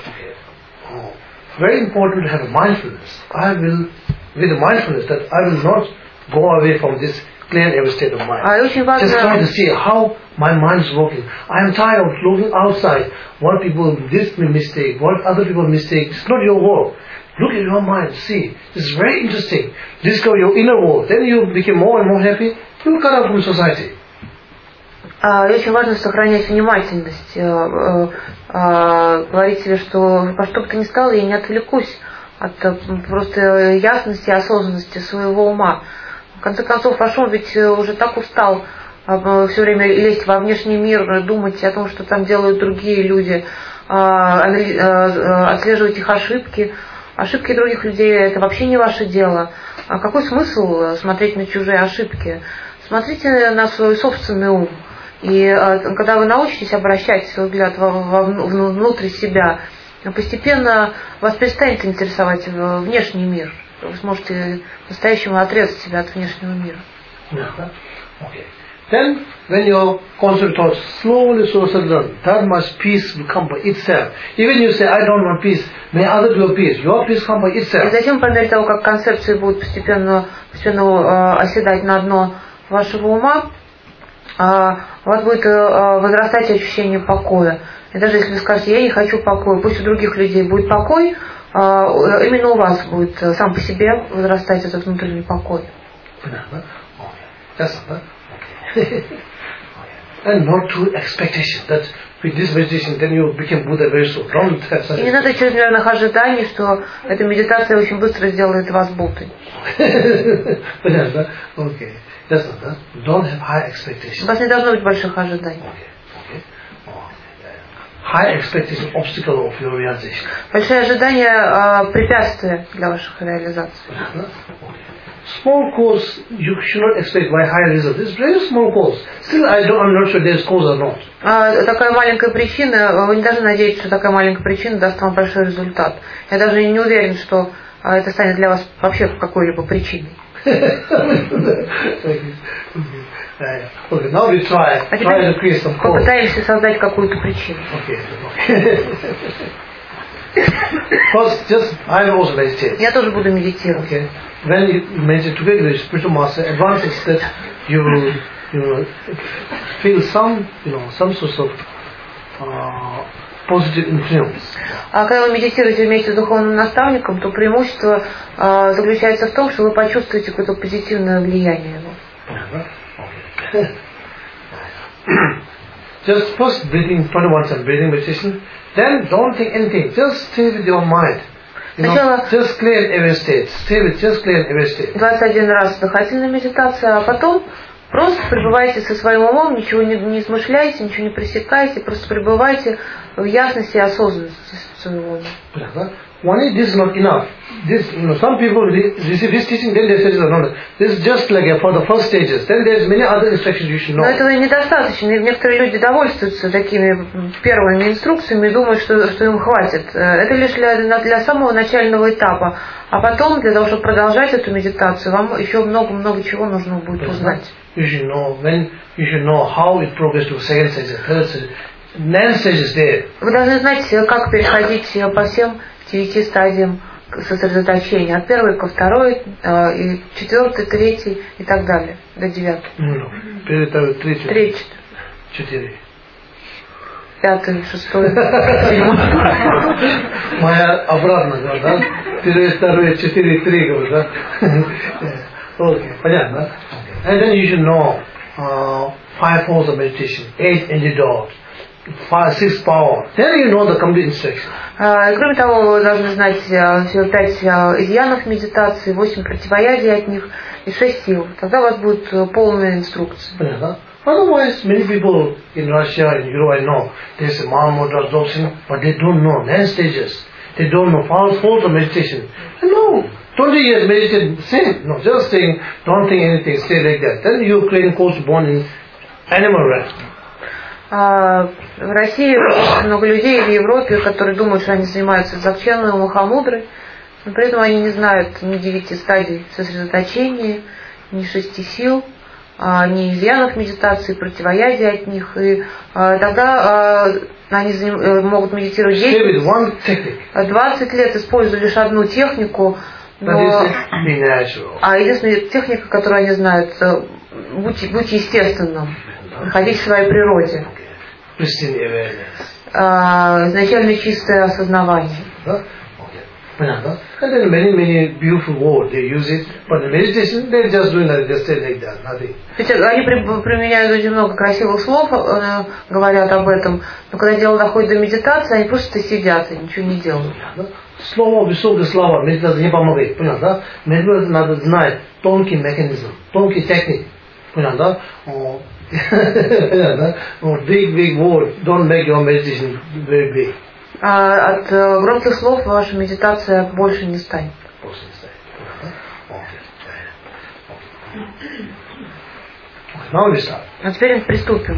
very important to have mindfulness. I will, with the mindfulness, that I will not go away from this clear every state of mind. Just try to see how my mind is working. I am tired of looking outside. What people this mistake, what other people mistake. It's not your work. Look at your mind. See, this is very interesting. Discover your inner world. Then you become more and more happy. You will cut out from society. Очень важно сохранять внимательность. Говорить себе, что во что бы то ни стало, я не отвлекусь от просто ясности и осознанности своего ума. В конце концов, ваш ум ведь уже так устал все время лезть во внешний мир, думать о том, что там делают другие люди, отслеживать их ошибки. Ошибки других людей — это вообще не ваше дело. А какой смысл смотреть на чужие ошибки? Смотрите на свой собственный ум. И когда вы научитесь обращать свой взгляд внутрь себя, постепенно вас перестанет интересовать внешний мир. Вы сможете по-настоящему отрезать себя от внешнего мира. Okay. Then, when your concept thought slowly settle, that much peace will come by itself. Even you say, I don't want peace, may others do peace. Your peace come by itself. И затем, по мере того, как концепции будут постепенно оседать на дно вашего ума, у вас будет возрастать ощущение покоя. И даже если вы скажете, я не хочу покоя, пусть у других людей будет покой, именно у вас будет сам по себе возрастать этот внутренний покой. And not to expectation that with this meditation then you become Buddha very soon. Don't have such. И не надо чрезмерных ожиданий, что эта медитация очень быстро сделает вас Буддой. Okay. That's not. Don't have high expectations. У вас не должно быть больших ожиданий. High expectation obstacle of your realization. Большие ожидания препятствия для ваших реализаций. Small cause you should not expect by high result. It's very small cause. Still, I'm not sure there's cause or not. Такая маленькая причина, вы не должны надеяться, что такая маленькая причина даст вам большой результат. Я даже не уверен, что это станет для вас вообще какой-либо причиной. Okay, now we try to create some cause. Попытаемся создать какую-то причину. First, I will also meditate. Я тоже буду медитировать. Okay. When you meditate together with spiritual master, advantage that you feel some source of positive influence. А когда вы медитируете вместе с духовным наставником, то преимущество заключается в том, что вы почувствуете какое-то позитивное влияние. Just first breathing 21 times breathing meditation. Then don't think anything. Just stay with your mind. Just clear and away state. Stay with just clear and away state. 21 раз дыхательная медитация, а потом просто пребывайте со своим умом, ничего не измышляйте, ничего не пресекайте, просто пребывайте в ясности и осознанности своего ума. Only this is not enough. Some people receive this teaching, then they say, no, this is just like for the first stages. Then there's many other instructions you should know. Но этого недостаточно. И некоторые люди довольствуются такими первыми инструкциями и думают, что им хватит. Это лишь для самого начального этапа. А потом, для того, чтобы продолжать эту медитацию, вам еще много-много чего нужно будет узнать. You should know how it progresses to second stage, third stage. 9 stages there. Вы должны знать, как переходить по всем 9 стадиям сосредоточения. От первой ко второй, и четвертой, третьей и так далее. До 9. Третий. 4. 5, 6, 7. Моя обратно, да? 1, 2, 4, 3, да? Окей, понятно. And then you should know 5 forms of meditation, 8 antidotes, 6 power. Then you know the complete instruction. Кроме того, вы должны знать всего 5 изъянов медитации, 8 противоядий от них и 6 сил. Тогда у вас будет полная инструкция. Otherwise, many people in Russia, in Europe, I know, they say Mahamudra, Dzogchen, but they don't know 9 stages. They don't know 5 forms of meditation. No, 20 years meditation, same. No, just saying, don't think anything, stay like that. Then you claim course born in animal realm. В России очень много людей, в Европе, которые думают, что они занимаются дзогченой, махамудрой, но при этом они не знают ни 9 стадий сосредоточения, ни 6 сил, ни изъянов медитации, противоядия от них. И тогда они могут медитировать 20 лет, используя лишь одну технику. А единственная техника, которую они знают, будь естественным, находить в своей природе. Изначально чистое осознавание. And then many beautiful words they use it, but the meditation they just doing that, just say like that, nothing. Они применяют очень много красивых слов, говорят об этом, но когда дело доходит до медитации, они просто сидят и ничего не делают. слово высокое слова, медитация не помогает, понял, да? Медитацию надо знать тонкий механизм, тонкий техник, понял, да? Big word, don't make your meditation very big. От громких слов ваша медитация больше не станет. Now we start. А теперь приступим.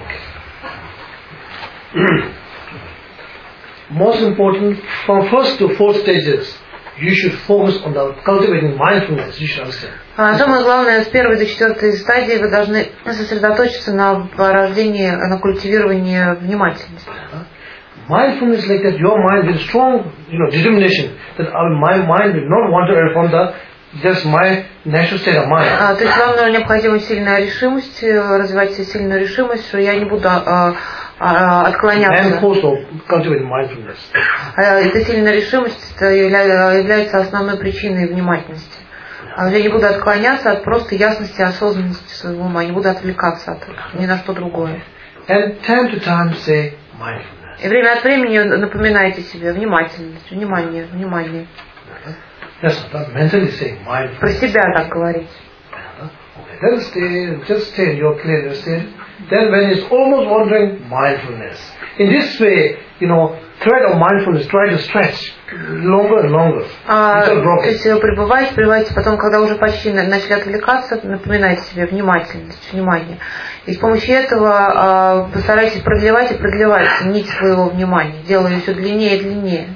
Most important, from first to fourth stages, you should focus on the cultivating mindfulness. You should understand. Самое главное, с первой до четвертой стадии вы должны сосредоточиться на порождении, на культивировании внимательности. Mindfulness like that, your mind with strong, determination that my mind will not wander from the just my natural state of mind. То есть вам необходима сильная решимость, развивать сильную решимость, что я не буду отклоняться. And also cultivate mindfulness. Эта сильная решимость является основной причиной внимательности. Я не буду отклоняться от просто ясности и осознанности своего ума, не буду отвлекаться от ни на что другое. And time to time say mindfulness. И время от времени напоминайте себе внимательность, внимание, внимание. Mentally say mindfulness. Про себя так говорить. Okay. Then just stay in your clear state. Then when it's almost wandering, mindfulness. In this way, thread of mindfulness, try to stretch longer and longer. То есть пребывайте, потом, когда уже почти начали отвлекаться, напоминайте себе внимательность, внимание. И с помощью этого постарайтесь продлевать и продлевать нить своего внимания, делая ее все длиннее и длиннее.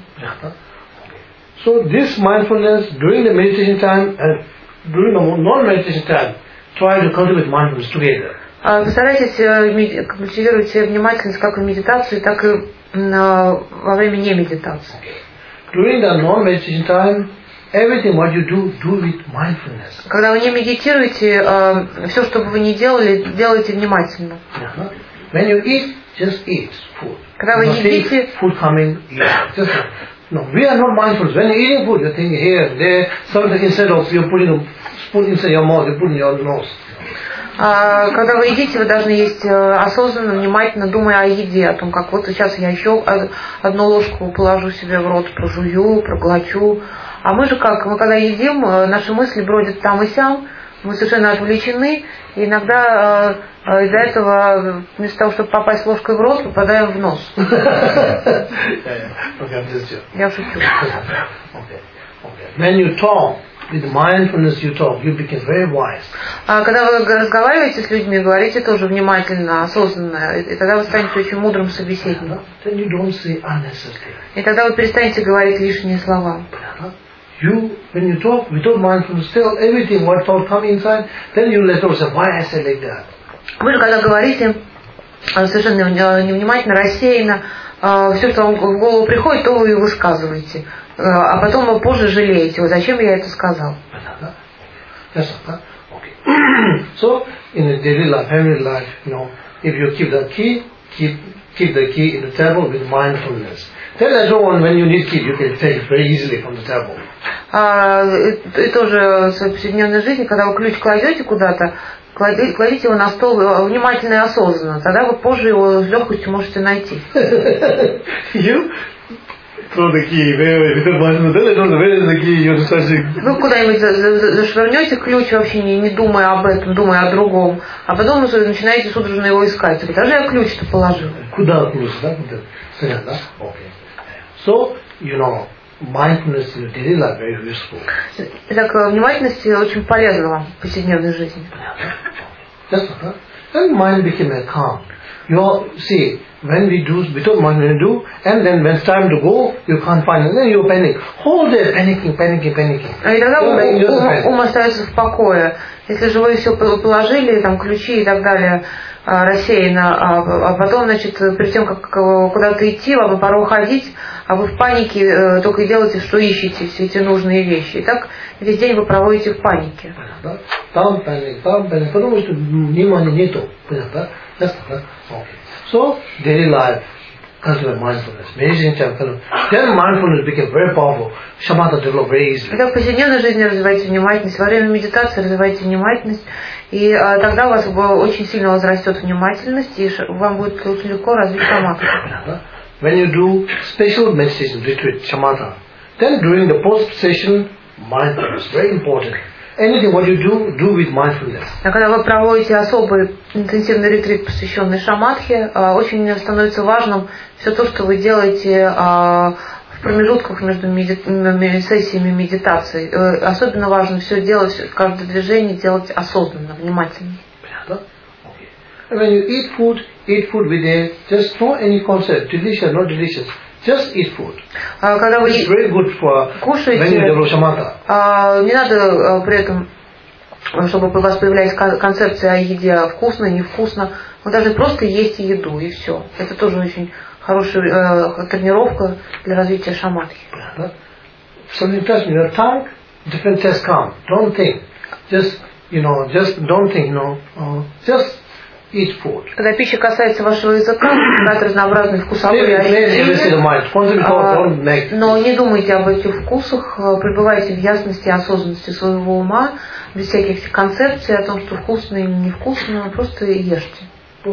So this mindfulness during the meditation time and during the non-meditation time, try to cultivate mindfulness together. Постарайтесь культивировать внимательность как в медитации, так и во время немедитации. During the non-meditation time, everything what you do with mindfulness. Когда вы не медитируете, все, что бы вы ни делали, делайте внимательно. When you eat, just eat food. Когда вы едите, food coming, just no, we are not mindful. When you're eating food, you're thinking here, there, something instead of you're putting a spoon inside your mouth, you're putting your nose. Когда вы едите, вы должны есть осознанно, внимательно, думая о еде, о том, как вот сейчас я еще одну ложку положу себе в рот, прожую, проглочу. А мы же как, мы когда едим, наши мысли бродят там и сям, мы совершенно отвлечены, и иногда из-за этого, вместо того, чтобы попасть ложкой в рот, попадаем в нос. Я шучу. When you talk, with mindfulness you talk, you become very wise. Когда вы разговариваете с людьми, говорите тоже внимательно, осознанно, и тогда вы станете очень мудрым собеседником. Then you don't say unnecessary. И тогда вы перестанете говорить лишние слова. When you talk without mindfulness, tell everything what thought come inside, then you let yourself, why I say like that. Вы же когда говорите совершенно невнимательно, рассеянно, все, что вам в голову приходит, то вы и высказываете. А потом вы позже жалеете, зачем я это сказал. So, in a daily life, family life, if you keep the key, keep the key in the table with mindfulness. Then later on, when you need key, you can take it very easily from the table. И тоже в своей повседневной жизни, когда вы ключ кладете куда-то, кладите его на стол внимательно и осознанно, тогда вы позже его с легкостью можете найти. Throw the key, вы куда-нибудь зашвырнете ключ, вообще не думая об этом, думая о другом, а потом вы начинаете судорожно его искать. Куда же я ключ-то положил? Куда ключ, да? So, mindfulness in daily life very useful. Итак, внимательность очень полезна вам в повседневной жизни. Then mind became a calm. See, when we do, without mind we do, and then when it's time to go, you can't find it, then you panic. Whole day panicking. И тогда ум остается в покое. Если же вы все положили, там ключи и так далее, рассеяно, а потом, значит, перед тем, как куда-то идти, вам пора уходить, а вы в панике только и делаете, что ищете все эти нужные вещи. И так весь день вы проводите в панике. Там паник, потому что внимания нету. So, daily life, cultivate mindfulness. Meditation time, then mindfulness became very powerful. Shamatha developed very easily. Итак, в повседневной жизни развивайте внимательность, во время медитации развивайте внимательность, и тогда у вас очень сильно возрастет внимательность, и вам будет очень легко развить шаматха. When you do special meditation retreat, shamatha, Then during the post-session, mindfulness, very important. Anything what you do with mindfulness. А когда вы проводите особый интенсивный ретрит, посвященный шаматхе, очень становится важным все то, что вы делаете в промежутках между сессиями медитации. Особенно важно все делать, каждое движение делать осознанно, внимательно. And when you eat food with a, just no any concept, delicious, not delicious. Just eat food. Когда вы It's very good for кушаете, when you develop shamatha. Не надо при этом, чтобы у вас появлялась концепция о еде вкусно, невкусно. Вы даже просто есть еду, и все. Это тоже очень хорошая тренировка для развития шаматхи. Something touch me, your tongue, different tests come. Don't think. Just don't think, just eat food. Когда пища касается вашего языка, бывают разнообразные вкусовые ощущения, но не думайте об этих вкусах, пребывайте в ясности и осознанности своего ума, без всяких концепций о том, что вкусно или невкусно, просто ешьте.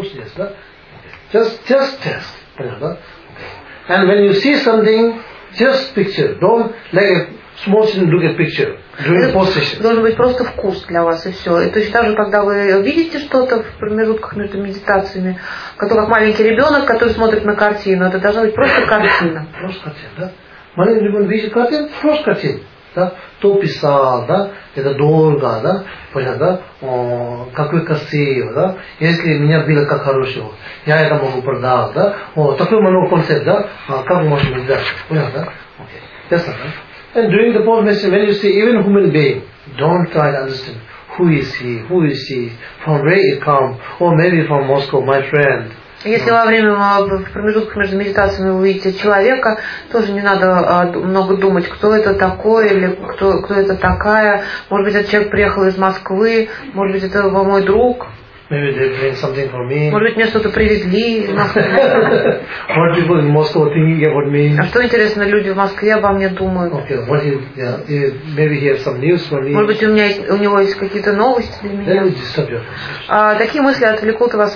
Just test. And when you see something, just picture. Don't like a small children look at picture. Должен быть просто вкус для вас, и все. И точно так же, когда вы видите что-то в промежутках между медитациями, как маленький ребенок, который смотрит на картину, это должна быть просто картина. Просто картина, да? Маленький ребенок видит картину, просто картина. Да? Кто писал, да? Это дорого, да? Понятно, да? Какой красивый, да? Если меня было как хорошего, я это могу продать, да? Такой много концепт, да? Как можно сделать? Понятно, да? Ясно, да? And during the post-meditation, when you see even human being, don't try to understand who is he, from where he come, or maybe from Moscow, my friend. Если во время в промежутках между медитациями вы увидите человека, тоже не надо много думать, кто это такой или кто это такая. Может быть, этот человек приехал из Москвы, может быть, это мой друг. Maybe they bring something for me. Может быть, мне что-то привезли из Москвы. What people in Moscow thinking about me? А что интересно, люди в Москве обо мне думают? Okay, maybe he has some news for me. Может быть, у него есть какие-то новости для меня. That will disturb your Такие мысли отвлекут вас,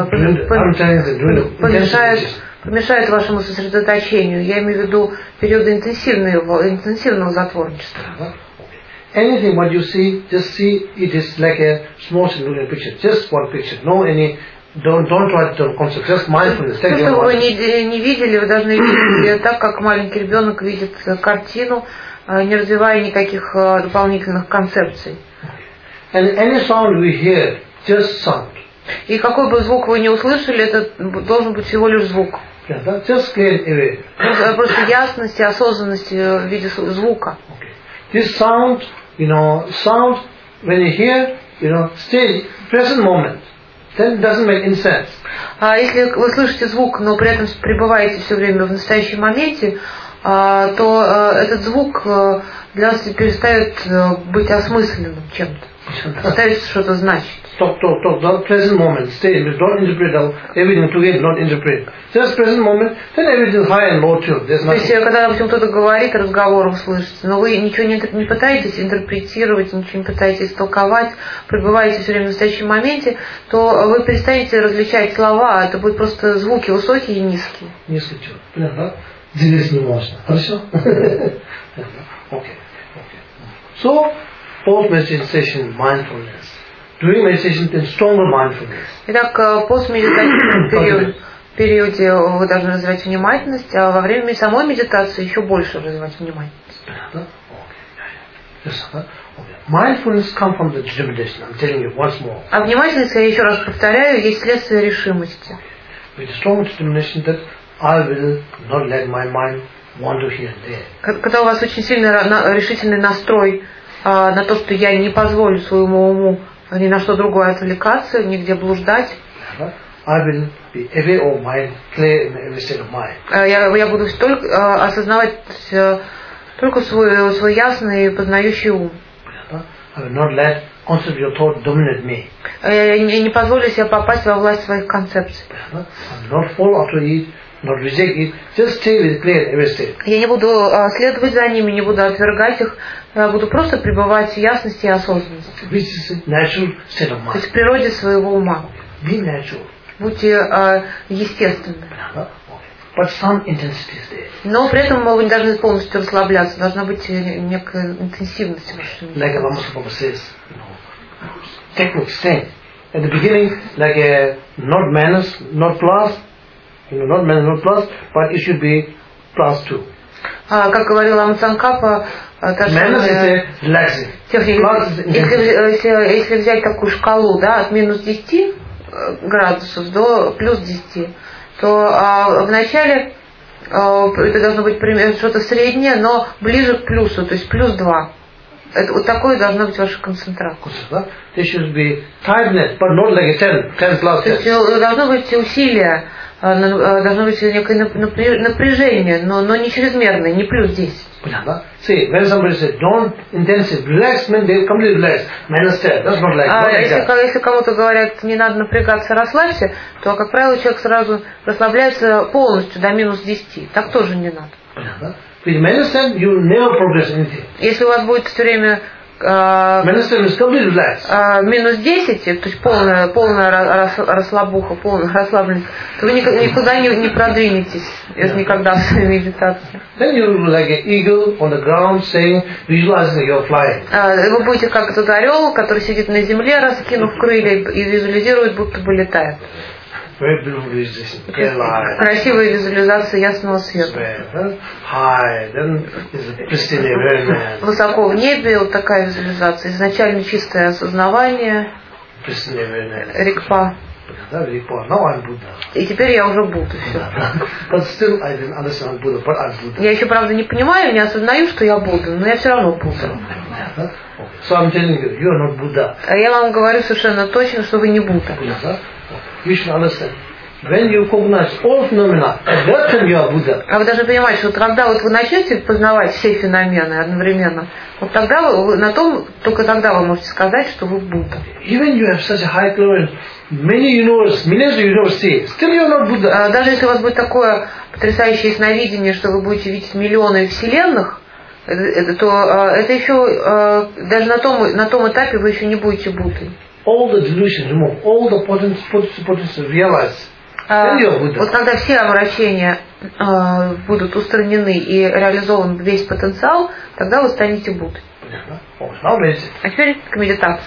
помешают вашему сосредоточению. Я имею в виду периоды интенсивного затворничества. Anything what you see, just see it is like a small single picture, just one picture. No any, don't try to concept, just mindfulness. То, что вы не видели, вы должны видеть так, как маленький ребенок видит картину, не развивая никаких дополнительных концепций. And any sound we hear, just sound. И какой бы звук вы не услышали, это должен быть всего лишь звук. Just clear away. Просто ясность и осознанность в виде звука. This sound, sound when you hear, stay present moment. Then it doesn't make any sense. Если вы слышите звук, но при этом пребываете все время в настоящем моменте, то этот звук для вас перестает быть осмысленным чем-то, перестает что-то значить. Talk. The present moment, stay. Don't interpret everything together. Not interpret. Just present moment. Then everything is high and low too. There's nothing. То есть, когда, допустим, кто-то говорит, разговор вы слышите, но вы ничего не пытаетесь интерпретировать, ничего не пытаетесь толковать, пребываете все время в настоящем моменте, то вы перестанете различать слова, это будут просто звуки высокие и низкие. Низкие. Понятно? Делить не можно. Хорошо? Okay. So, post-meditation mindfulness. During meditation, then stronger mindfulness. Итак, постмедитативном периоде вы должны развивать внимательность, а во время самой медитации еще больше развивать внимательность. Mindfulness comes from the determination. I'm telling you once more. А внимательность, я еще раз повторяю, есть следствие решимости. With strong determination that I will not let my mind wander here and there. Когда у вас очень сильный решительный настрой на то, что я не позволю своему уму ни на что другое отвлекаться, нигде блуждать. Я буду только осознавать только свой ясный познающий ум. Я не позволю себе попасть во власть своих концепций. Я не буду следовать за ними, не буду отвергать их, я буду просто пребывать в ясности и осознанности. То есть в природе своего ума. Будьте естественны. but some intensity is there. Но при этом вы не должны полностью расслабляться, должна быть некая интенсивность. Like Lama Prabhupada says, technique, strength. At the beginning, like not minus, not plus, not minus, not plus, but it should be plus 2. Как говорил Лама Цанкапа, если взять такую шкалу, да, от минус 10 градусов до плюс 10, то вначале это должно быть примерно что-то среднее, но ближе к плюсу, то есть плюс 2. Это, вот такой должна быть ваша концентрация. There should be tiredness, but not like a 10 plus 10. То есть должно быть усилие, должно быть некое напряжение, но не чрезмерное, не плюс 10. See, when somebody says don't intensive, relax, man, they completely relax. Minus 10, that's not like that. Если кому-то говорят, не надо напрягаться, расслабься, то, как правило, человек сразу расслабляется полностью до минус 10. Так тоже не надо. With minus 10, you never progress anything. Если у вас будет все время minus 10 is completely relaxed. Минус 10, то есть полная расслабуха, полная расслабленность, то вы никуда не продвинетесь никогда в своей медитации. Then you will like an eagle on the ground saying, visualizing you're flying. Вы будете как этот орел, который сидит на земле, раскинув крылья и визуализирует, будто бы летает. Very beautiful visualization. Красивая визуализация ясного света. High, then is a pristine awareness. Высоко в небе вот такая визуализация. Изначально чистое осознавание. Pristine awareness. Рикпа. Now I'm Buddha. И теперь я уже Будда. But still I didn't understand Buddha, but I'm Buddha. Я еще, правда, не понимаю, не осознаю, что я Будда, но я все равно Будда. So I'm telling you, you are not Buddha. А я вам говорю совершенно точно, что вы не Будда. You should understand. When you recognize all phenomena, at that time you are Buddha. А вы должны понимать, что когда вот вы начнете познавать все феномены одновременно, вот тогда вы только тогда вы можете сказать, что вы Будда. Even you have such a high clearance, millions of universes, still you are not Buddha. Даже если у вас будет такое потрясающее ясновидение, что вы будете видеть миллионы вселенных, то это еще даже на том этапе вы еще не будете Буддой. All the delusions removed, all the potential realized. Вот когда все омрачения будут устранены и реализован весь потенциал, тогда вы станете Буддой. А теперь к медитации.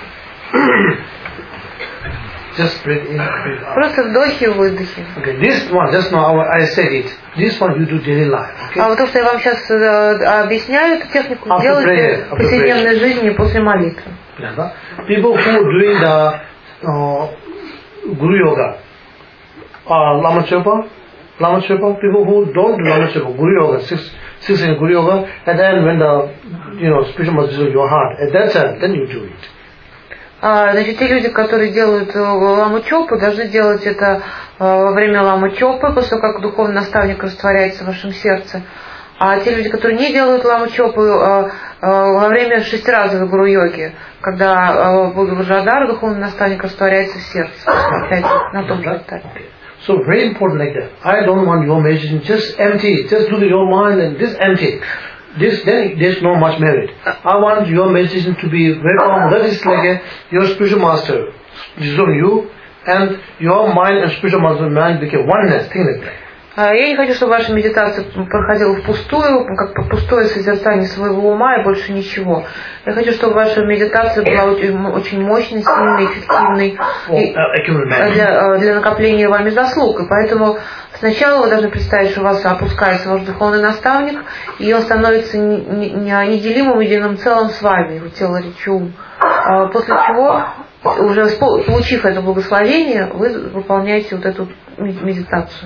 Just breathe in, breathe out. Просто вдохи и выдохи. Okay, this one, just now I said it. This one you do daily life. Okay? А вот то, что я вам сейчас объясняю, эту технику делайте в повседневной жизни после молитвы. People who are doing the Guru Yoga, Lama Chopa, people who don't do Lama Chopa, Guru Yoga, six in Guru Yoga, and then when the spiritual must do your heart, at that time, then you do it. Значит, те люди, которые делают ламу чопу, должны делать это во время ламу чопы, после того, как духовный наставник растворяется в вашем сердце. А те люди, которые не делают ламу чопу, во время шестиразовой гуру-йоги, когда Ваджрадхара, духовный наставник, растворяется в сердце. Опять на том же этапе. So very important like that. I don't want your meditation just empty, just do your mind and this empty. Then there's no much merit. I want your meditation to be very powerful. That is like your spiritual master. This is on you, and your mind and spiritual master mind became oneness, thing like that. Я не хочу, чтобы ваша медитация проходила впустую, как пустое созерцание своего ума и больше ничего. Я хочу, чтобы ваша медитация была очень мощной, сильной, эффективной для накопления вами заслуг. И поэтому сначала вы должны представить, что у вас опускается ваш духовный наставник, и он становится неделимым единым целым с вами, его тело, речь, ум. После чего, уже получив это благословение, вы выполняете вот эту медитацию.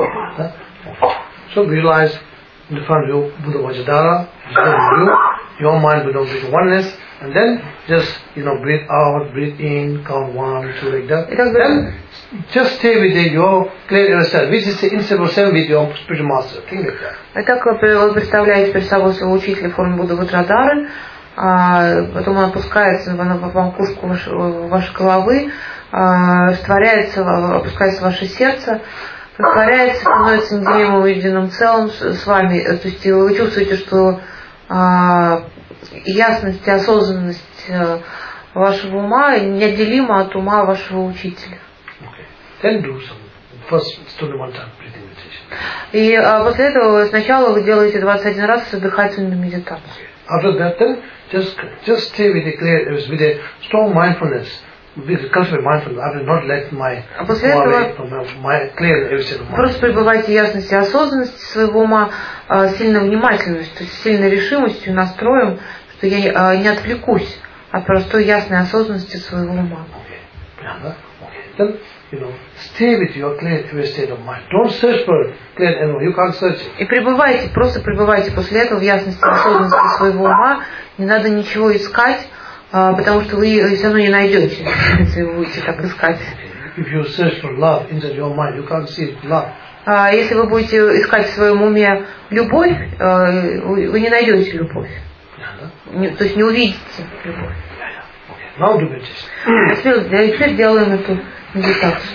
So visualize in the front view Buddha Vajradhara, your mind becomes oneness, and then just breathe out, breathe in, count 1, 2 like that. Then just stay with your clear inner self, which is inseparable self with your spiritual master, thing like that. Итак, вы представляете перед собой своего учителя в форме Будды Ваджрадхары, потом он опускается в макушку вашей головы, растворяется, опускается в ваше сердце, растворяется, становится неделимым единым целым с вами. То есть вы чувствуете, что ясность и осознанность вашего ума неотделима от ума вашего учителя. Then do some. First, one time breathing. И после этого сначала вы делаете 21 раз дыхательную медитацию. After that, then just stay with a strong mindfulness. Cultivate mindfulness. I will not let my clear. Просто пребывайте в ясности и осознанности своего ума, сильной внимательностью, то есть сильной решимостью, настроем, что я не отвлекусь от простой ясной осознанности своего ума. Then, stay with your clear state of mind. Don't search for clear and you can't search it. И пребывайте, просто пребывайте после этого в ясности и осознанности своего ума. Не надо ничего искать, потому что вы все равно не найдете, если вы будете так искать. If you search for love inside your mind, you can't see love. Если вы будете искать в своем уме любовь, вы не найдете любовь. То есть не увидите любовь. Now do it. Теперь делаем эту медитацию.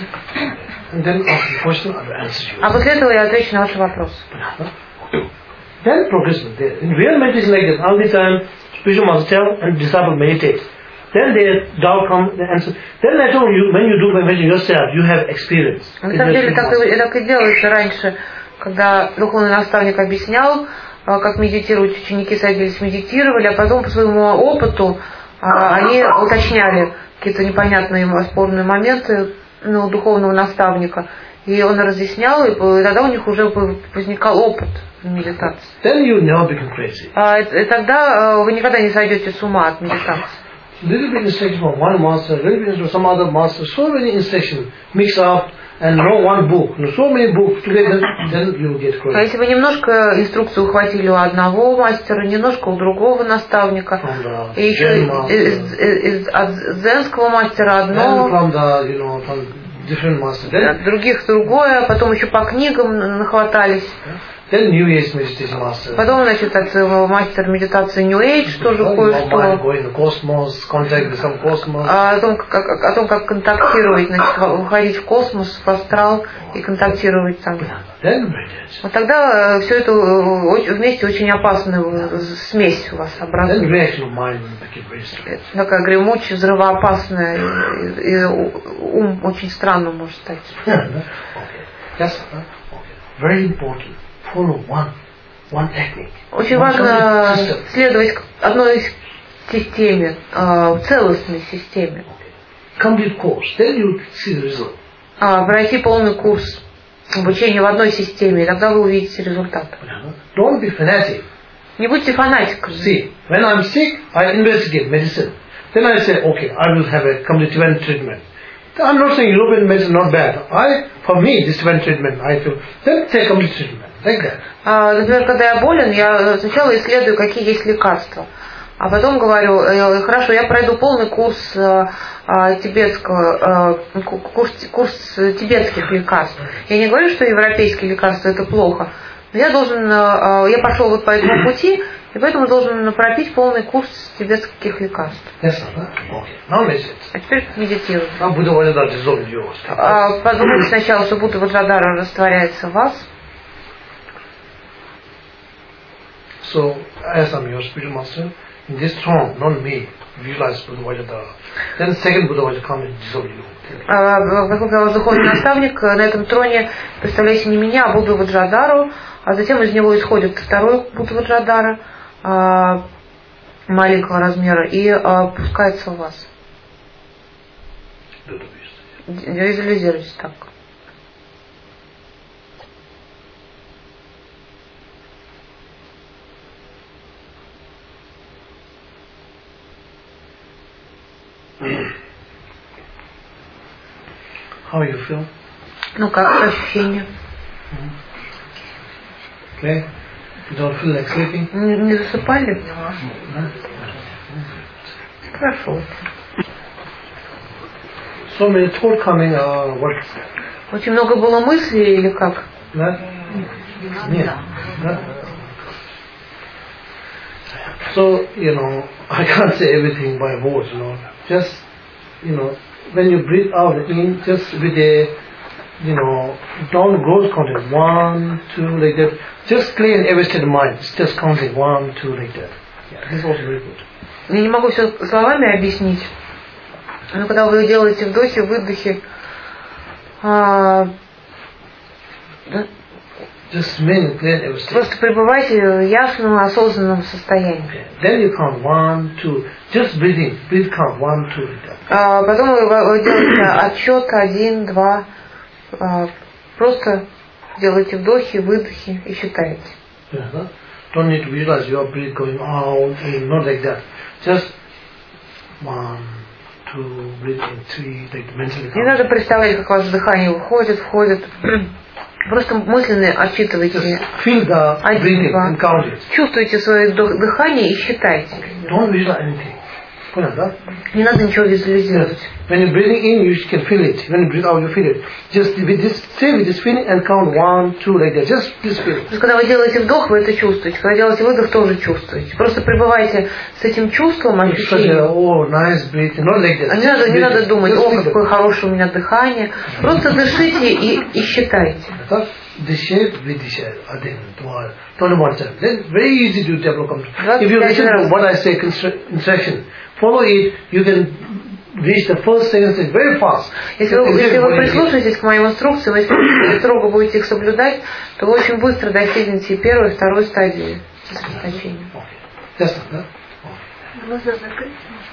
А после этого я отвечу на ваши вопросы. Then progress. In real meditation like this, all the time, spiritual master and disciple meditate. Then their doubt comes, the answer. Then later when you do meditation yourself, you have experience. На самом деле так и делается раньше, когда духовный наставник объяснял, как медитировать, ученики садились, медитировали, а потом по своему опыту они уточняли какие-то непонятные спорные моменты у духовного наставника. И он разъяснял, и тогда у них уже возникал опыт медитации. Then you never become crazy. И тогда вы никогда не сойдете с ума от медитации. Little bit instruction from one master, little bit from some other master, so many instructions mix up and no one book, no so many books together, then you get crazy. А если вы немножко инструкцию ухватили у одного мастера, немножко у другого наставника, и еще от дзенского мастера одно, different master. От других другое, потом еще по книгам нахватались. Then New Age meditation master. Потом, значит, мастер медитации New Age тоже кое-что. О том, как контактировать, значит, выходить в космос, в астрал и контактировать там. Вот тогда все это вместе очень опасная смесь у вас образуется. Такая гремучая, взрывоопасная, и ум очень странным может стать. Very important. Follow one technique. Очень важно следовать одной системе, целостной системе. Complete course. Then you see the result. Пройти полный курс обучения в одной системе, и тогда вы увидите результат. Don't be fanatic. Не будьте фанатиком. See, when I'm sick, I investigate medicine. Then I say, okay, I will have a complete Tibetan treatment. I'm not saying European medicine not bad. For me, this Tibetan treatment, I feel, then take complete treatment. Like that. Например, когда я болен, я сначала исследую, какие есть лекарства. А потом говорю, хорошо, я пройду полный курс курс тибетских лекарств. Я не говорю, что европейские лекарства это плохо. Но я пошел вот по этому пути, и поэтому должен пропить полный курс тибетских лекарств. А теперь медитируйте. Подумайте сначала, что Будда Ваджрадхара растворяется в вас. So, as I'm your spiritual master, in this throne, not me, visualize Buddha Vajradhara. Then second Buddha Vajradhara come and dissolve you. Поскольку я ваш духовный наставник, на этом троне представляйте не меня, а Будду Ваджрадхару, а затем из него исходит второй Будда Ваджрадхара маленького размера и пускается в вас. Визуализируйте так. How you feel? Ну как ощущение? Okay. You don't feel like sleeping? Не засыпали? Хорошо. So many thoughts coming. What? Очень много было мыслей или как? Нет. Нет. So I can't say everything by words. Just when you breathe out in, just with a, don't gross counting, 1, 2, like that. Just clear every state of mind. Just counting 1, 2, like that. Yeah, this is also very good. Я не могу все словами объяснить, но когда вы делаете вдохи, выдохи, Just remain in clear ever state. Просто пребывайте в ясном, осознанном состоянии. Okay. Then you count 1, 2. Just breathing. Breathe count 1, 2. Потом вы делаете отсчет 1, 2. Просто делаете вдохи, выдохи и считаете. Don't need to visualize your breath going out and not like that. Just 1, 2, breathing 3, like mentally. Не надо представлять, как ваше дыхание выходит, входит. Просто мысленно отсчитывайте. Feel the breathing and count it. Чувствуйте свое дыхание и считайте. Don't visualize anything. Не надо ничего визуализировать. When you're breathing in, you can feel it. When you breathe out, you feel it. Just with this, stay with this feeling and count 1, 2 like that. Just this feeling. Когда вы делаете вдох, вы это чувствуете. Когда делаете выдох, тоже чувствуете. Просто пребывайте с этим чувством, ощущением. Oh, nice breathing. Not like that. Не надо думать, какое хорошее у меня дыхание. Просто дышите и считайте. Dishare, vidishare, adin, dwar, don't watch that. Then very easy to develop. If you listen to what I say, instruction, follow it, you can reach the first, second stage very fast. Если вы прислушаетесь к моим инструкциям, если вы строго будете их соблюдать, то вы очень быстро достигнете первой и второй стадии сосредоточения. Можно закрыть?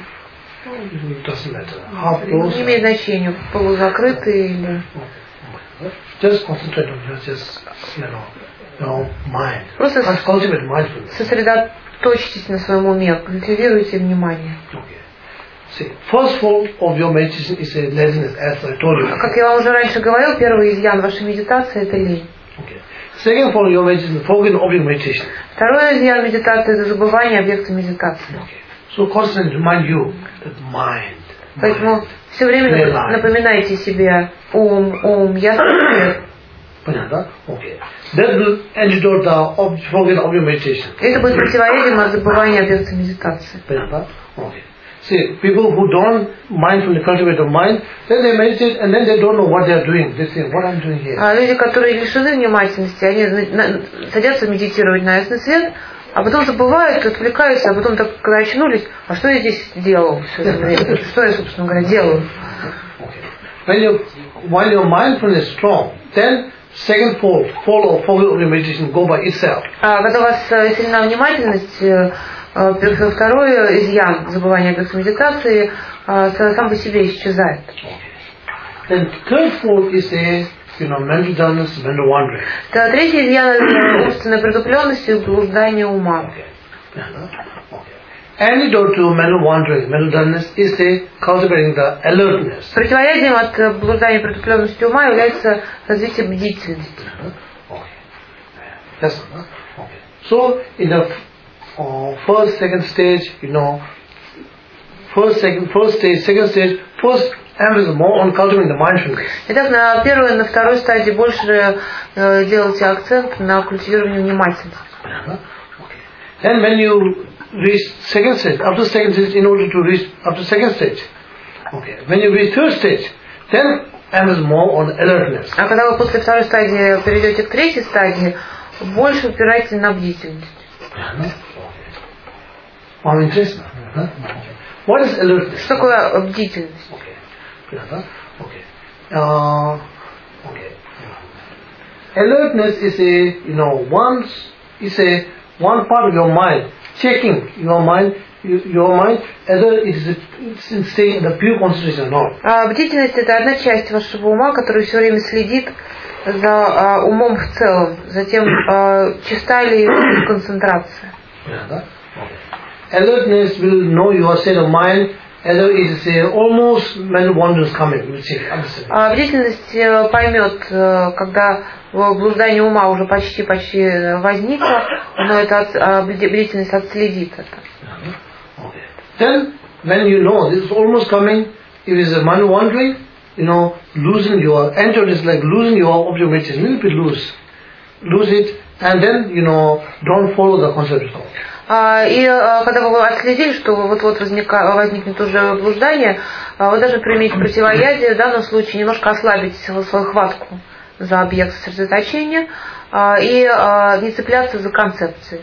Не имеет значения, полузакрытый или... Just concentrate on your mind. Просто cultivate mindfulness. Сосредоточьтесь на своем уме, культивируйте внимание. See, first fault of your meditation is a laziness, as I told you. Как я вам уже раньше говорил, первый изъян вашей медитации это лень. Okay. Second fault of your meditation is forgetting object meditation. Второй изъян медитации это забывание объекта медитации. Okay. So constantly remind you that mind. Поэтому все время напоминайте себе ум, ясный. Понятно? Okay. That will antidote the forget object meditation. Это будет противоядием от забывания объекта медитации. Понятно? Okay. See, people who don't mindfully cultivate the mind, then they meditate and then they don't know what they are doing. They say, what I'm doing here. Люди, которые лишены внимательности, они садятся медитировать на ясный свет, а потом забывают, отвлекаются, а потом так, когда очнулись, а что я здесь делал все это время? Что я, собственно говоря, делаю? While your mindfulness is strong, then second fall of your meditation go by itself. Когда у вас сильна внимательность, второй изъян забывания объекта медитации сам по себе исчезает. Then third fall is a mental dullness, mental wandering. Третий изъян умственной притупленности и блуждание ума. Antidote to mental wandering, mental dullness is cultivating the alertness. Противоядием от блуждания и притупленности ума является развитие бдительности. Yes. Okay. So in the first, second stage, first stage, second stage, first emphasis more on cultivating the mindfulness. Итак, на первой и на второй стадии больше делайте акцент на культивировании внимательности. Then when you reach second stage, after second stage, in order to reach up to second stage, okay. When you reach third stage, then emphasis more on alertness. А когда вы после второй стадии перейдете к третьей стадии, больше упирайтесь на бдительность. Wow, interesting. What is alertness? Что такое бдительность? Okay. Alertness is one part of your mind, checking your mind, whether it's in state the pure concentration or not. Бдительность это одна часть вашего ума, которая все время следит за умом в целом, за тем, чиста ли его концентрация. Alertness will know your state of mind, whether it is almost mental wanders coming. Бдительность поймет, когда блуждание ума уже почти возникло, но это бдительность отследит это. Then, when you know this is almost coming, if it is a mind wandering, losing your enter is like losing your object meditation, a little bit lose it, and then don't follow the concept at all. И когда вы отследили, что вот-вот возникнет уже блуждание, вы даже примите противоядие, в данном случае немножко ослабите свою хватку за объект сосредоточения и не цепляться за концепции.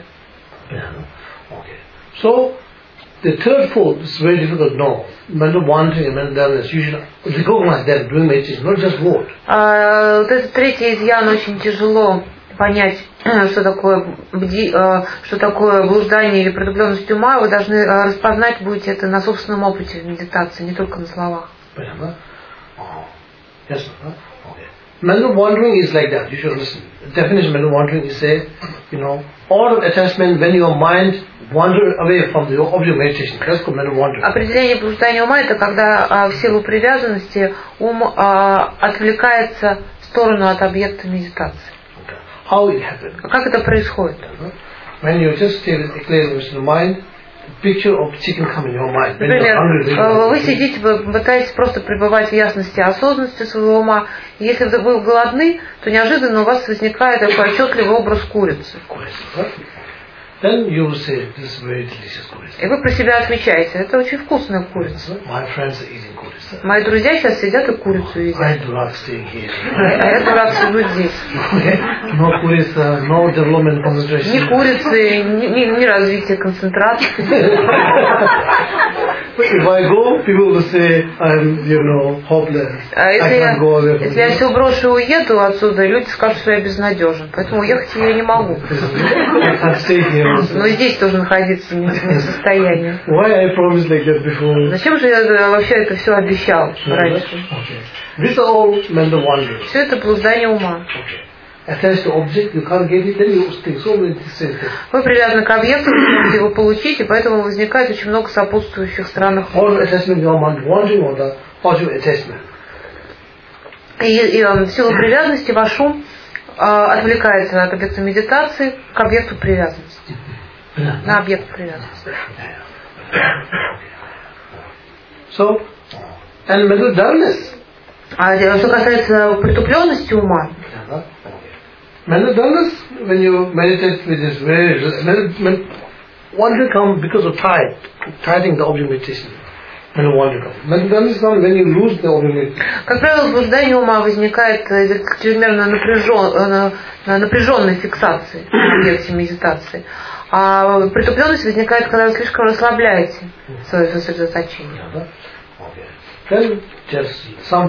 So, the third fault is very difficult to know. Mental wandering and mental dullness, you should recognize that during meditation, not just word. Вот этот третий изъян очень тяжело понять, что такое блуждание или притупленность ума, вы должны распознать будете это на собственном опыте медитации, не только на словах. Понятно? Yes, okay. Mental wandering is like that. You should listen. The definition of mental wandering is say, all of attachment when your mind wander away from the object meditation. That's called mental wandering. Определение блуждания ума это когда в силу привязанности ум отвлекается в сторону от объекта медитации. Okay. How it happens? Как это происходит? When you just stay with the mind, picture of chicken come in your mind. Например, вы сидите, вы пытаетесь просто пребывать в ясности осознанности своего ума. И если вы голодны, то неожиданно у вас возникает такой отчетливый образ курицы. Then you will say, this is very delicious курица. И вы про себя отмечаете, это очень вкусная курица. My friends are eating курица. Мои друзья сейчас сидят и курицу едят. I do not stay here. А я дурак сижу здесь. No курица, no development concentration. Ни курицы, ни развития концентрации. If I go, people will say I'm, hopeless. Если я все брошу и уеду отсюда, люди скажут, что я безнадежен. Поэтому уехать я не могу. Но здесь тоже находиться не в состоянии. Why I promised like that before? Зачем же я вообще это все обещал раньше? These are all mental wandering. Все это блуждание ума. Attached to object, you can't get it, then you think so many things. Вы привязаны к объекту, не можете его получить, и поэтому возникает очень много сопутствующих странных. И в силу привязанности ваш ум отвлекается от объекта медитации к объекту привязанности. На объект привязанности. So, and mental dullness. А что касается притупленности ума, mental dullness, when you meditate with this very wonder comes because of tiding the object meditation. Mental wonder comes. Mental dullness comes when you lose the object meditation. Как правило, блуждание ума возникает из-за чрезмерно напряженной фиксации в объекте медитации. А притупленность возникает, когда вы слишком расслабляете свое сосредоточение. Then just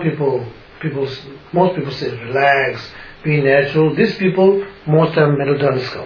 most people say relax, be natural. These people, most time mental dullness come.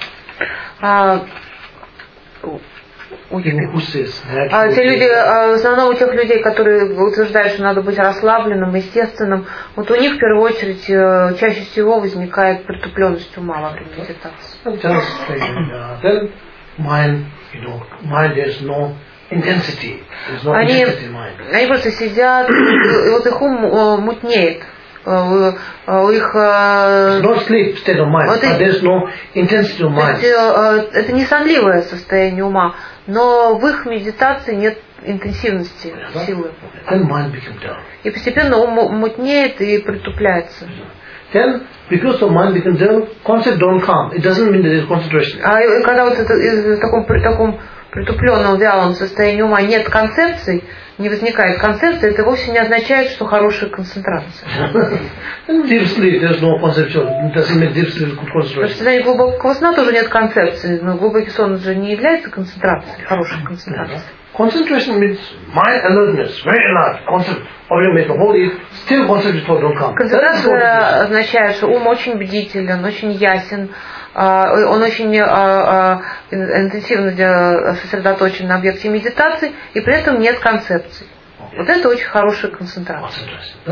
Те люди, в основном у тех людей, которые утверждают, что надо быть расслабленным, естественным, вот у них в первую очередь чаще всего возникает притупленность ума во время медитации. Then mind there's no intensity. There's no intensity in mind. Они просто сидят, и вот их ум мутнеет. У их no sleep state of mind, but there's no intensity of mind. Это не сонливое состояние ума, но в их медитации нет интенсивности силы. Then mind becomes dull. И постепенно ум мутнеет и притупляется. Then, because the mind becomes dull, concept don't come. It doesn't mean that there's concentration. А когда вот в таком притупленном, вялом состоянии ума нет концепций, не возникает концепции, это вовсе не означает, что хорошая концентрация. Deep sleep, there's no conception. It doesn't mean deep sleep good concentration. В состоянии глубокого сна тоже нет концепции, но глубокий сон же не является концентрацией, хорошей концентрацией. Concentration means mind alertness, very alert. Concept, object the whole is still concept before don't come. Концентрация означает, что ум очень бдителен, очень ясен, он очень интенсивно сосредоточен на объекте медитации, и при этом нет концепций. Вот это очень хорошая концентрация.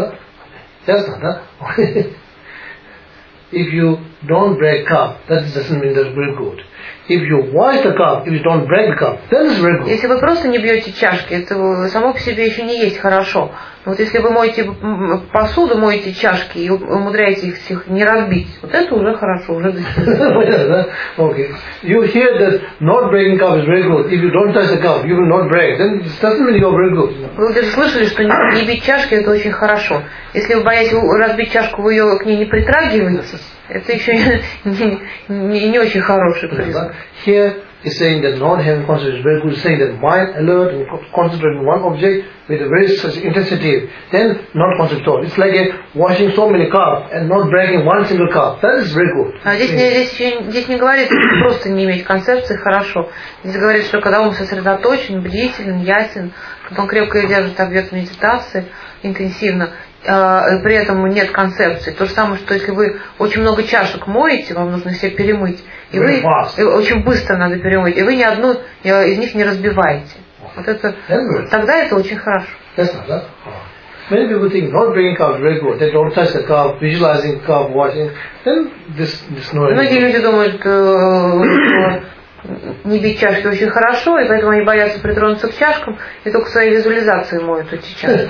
If you don't break cup, that doesn't mean that's very good. If you wash the cup, if you don't break the cup, then it's very good. Если вы просто не бьете чашки, это само по себе еще не есть хорошо. Но вот если вы моете посуду, моете чашки и умудряете их всех не разбить, вот это уже хорошо, уже достижение. Okay. You hear that not breaking cup is very good. If you don't touch the cup, you will not break. Then it doesn't mean you're very good. Вы даже слышали, что не бить чашки это очень хорошо. Если вы боитесь разбить чашку, вы ее к ней не притрагиваетесь, это еще не очень хороший признак. Here is saying that not having concentration is very good. It's saying that mind alert and concentrate on one object with a very such intensity, then not concentrate at all. It's like washing so many cups and not breaking one single cup. That is very good. Здесь не говорится, что просто не иметь концепции хорошо. Здесь говорится, что когда ум сосредоточен, бдителен, ясен, когда он крепко держит объект медитации интенсивно при этом нет концепции. То же самое, что если вы очень много чашек моете, вам нужно все перемыть, и вы очень быстро надо перемыть, и вы ни одну из них не разбиваете. Вот это, тогда это очень хорошо. Many people think not breaking cup is very good. They don't touch the cup, visualizing cup, washing. Then this no. Многие люди думают, что не бить чашки очень хорошо, и поэтому они боятся притронуться к чашкам, и только своей визуализацией моют эти чашки.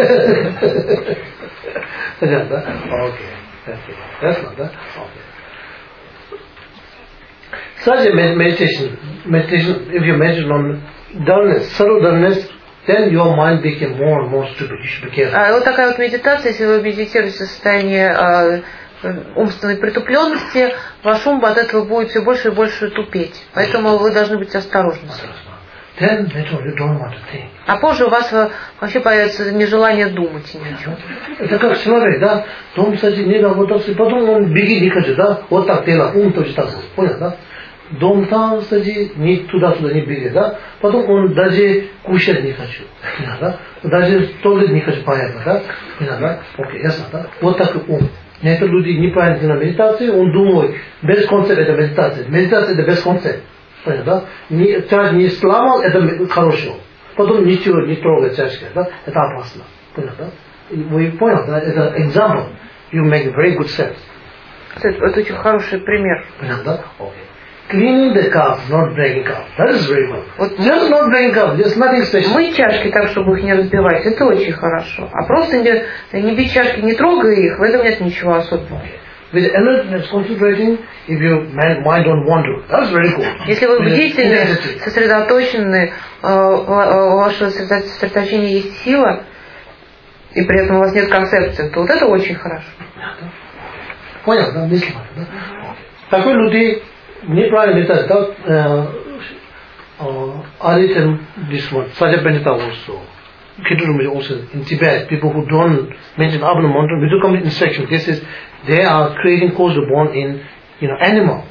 Such a meditation, if you meditate on dullness, subtle dullness, then your mind became more and more stupid. You should be careful. Вот такая вот медитация, если вы медитируете в состоянии умственной притупленности, ваш ум от этого будет все больше и больше тупеть. Поэтому вы должны быть осторожны. А позже у вас вообще появится нежелание думать ни о чем. Это как человек, да? Дом, кстати, не работает, потом он беги не хочет, да? Вот так дело, ум тоже так, понял, да? Дом там, кстати, не туда-туда не бегает, да? Потом он даже кушать не хочет, да? Даже в туалет не хочет поехать, да? Да? Окей, ясно, да? Вот так ум. Некоторые люди неправильно делают медитацию, он думает, без концепта это медитация. Медитация это без концепта. Понятно, да? Чашку не сломал, это хорошо. Потом ничего не трогает чашки, да? Это опасно. Понятно, да? Вы поняли, да? Это example. You make a very good sense. Это очень хороший пример. Понятно, да? Okay. Cleaning the cup, not breaking cup. That is very good. Вот just not breaking cup, just nothing special. Мыть чашки так, чтобы их не разбивать, это очень хорошо. А просто не бить чашки, не трогая их, в этом нет ничего особенного. With alertness, concentrating, if your mind don't wander, that's very good. Если вы бдительны, сосредоточены, у вашего сосредоточения есть сила, и при этом у вас нет концепции, то вот это очень хорошо. Понял, да? Мысли, да? Такой люди неправильно летают, да? Aritem, this one, Sajapendita also. Kidrum also in Tibet, people who don't mention Abhidhamma mantra, we do complete instruction. This is, they are creating causal bond in, animal.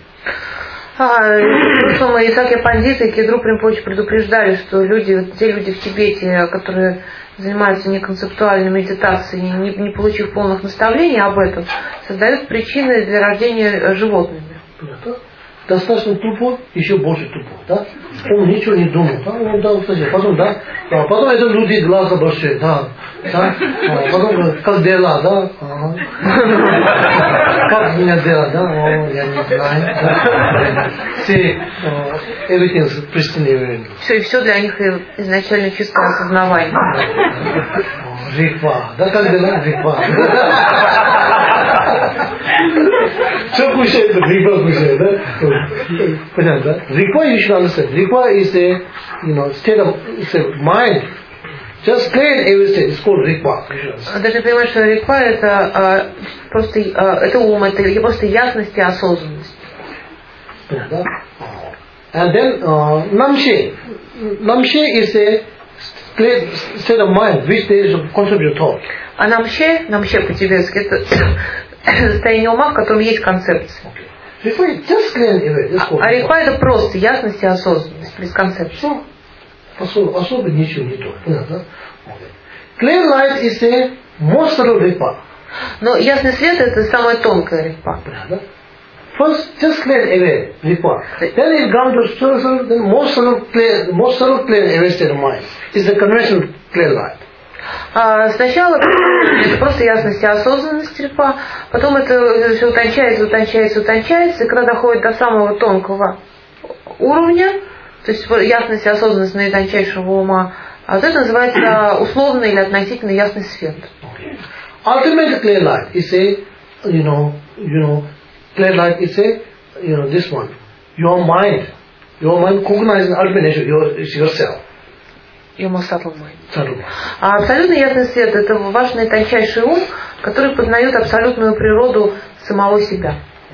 Исаакия Пандита и Кедру Римпоче предупреждали, что те люди в Тибете, которые занимаются неконцептуальной медитацией, не получив полных наставлений об этом, создают причины для рождения животными. Достаточно тупо, еще больше тупо, да? Он ничего не думал, да? Он, да, кстати, потом, да? Потом это люди глаза большие, да? Потом, как дела, да? Как у меня дела, да? Я не знаю, да? Все, everything is pristine. Все, и все для них изначально чистое осознавание. Риква, да, как дела? Риква. Все кушает, риква кушает, да? Понятно, да? Rikpa you should understand. Rikpa is a, state of, it's a mind. Just clear every state. It's called Rikpa. Даже понимаешь, что Риква это просто это ум, это просто ясность и осознанность. Понятно, да? And then Namshe. Namshe is a state of mind which there is a concept of thought. А намше по-тибетски это состояние ума, в котором есть концепция. А риква это просто ясность и осознанность, без концепции. Особо ничего не то. Clear light is a more subtle rikpa. Но ясный свет это самая тонкая риква. First, just clear away rikpa. Then it comes to subtle, then more subtle clear away state of mind. Is the conventional clear light. Сначала это просто ясность и осознанность риква, потом это все утончается, и когда доходит до самого тонкого уровня, то есть ясность и осознанность наитончайшего ума, вот это называется условный или относительно ясный свет. Ultimate clear light is a, clear light is a, this one. Your mind cognizes ultimate nature, yourself. А абсолютно ясный свет это ваш наитончайший ум, который познает абсолютную природу самого себя.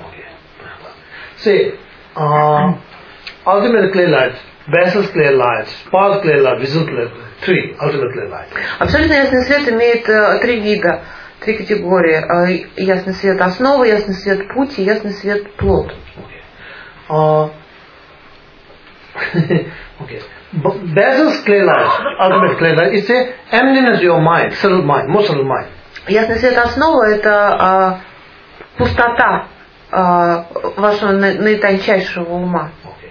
Say, ultimate clear light, basis clear light, spark clear light, visual clear light, three ultimate clear light. Абсолютно ясный свет имеет три вида, три категории: ясный свет основа, ясный свет путь и ясный свет плод. Okay. Basis clear light, ultimate clear light, is a emptiness of your mind, subtle mind, more subtle mind. Ясный свет основа — это пустота вашего наитончайшего ума.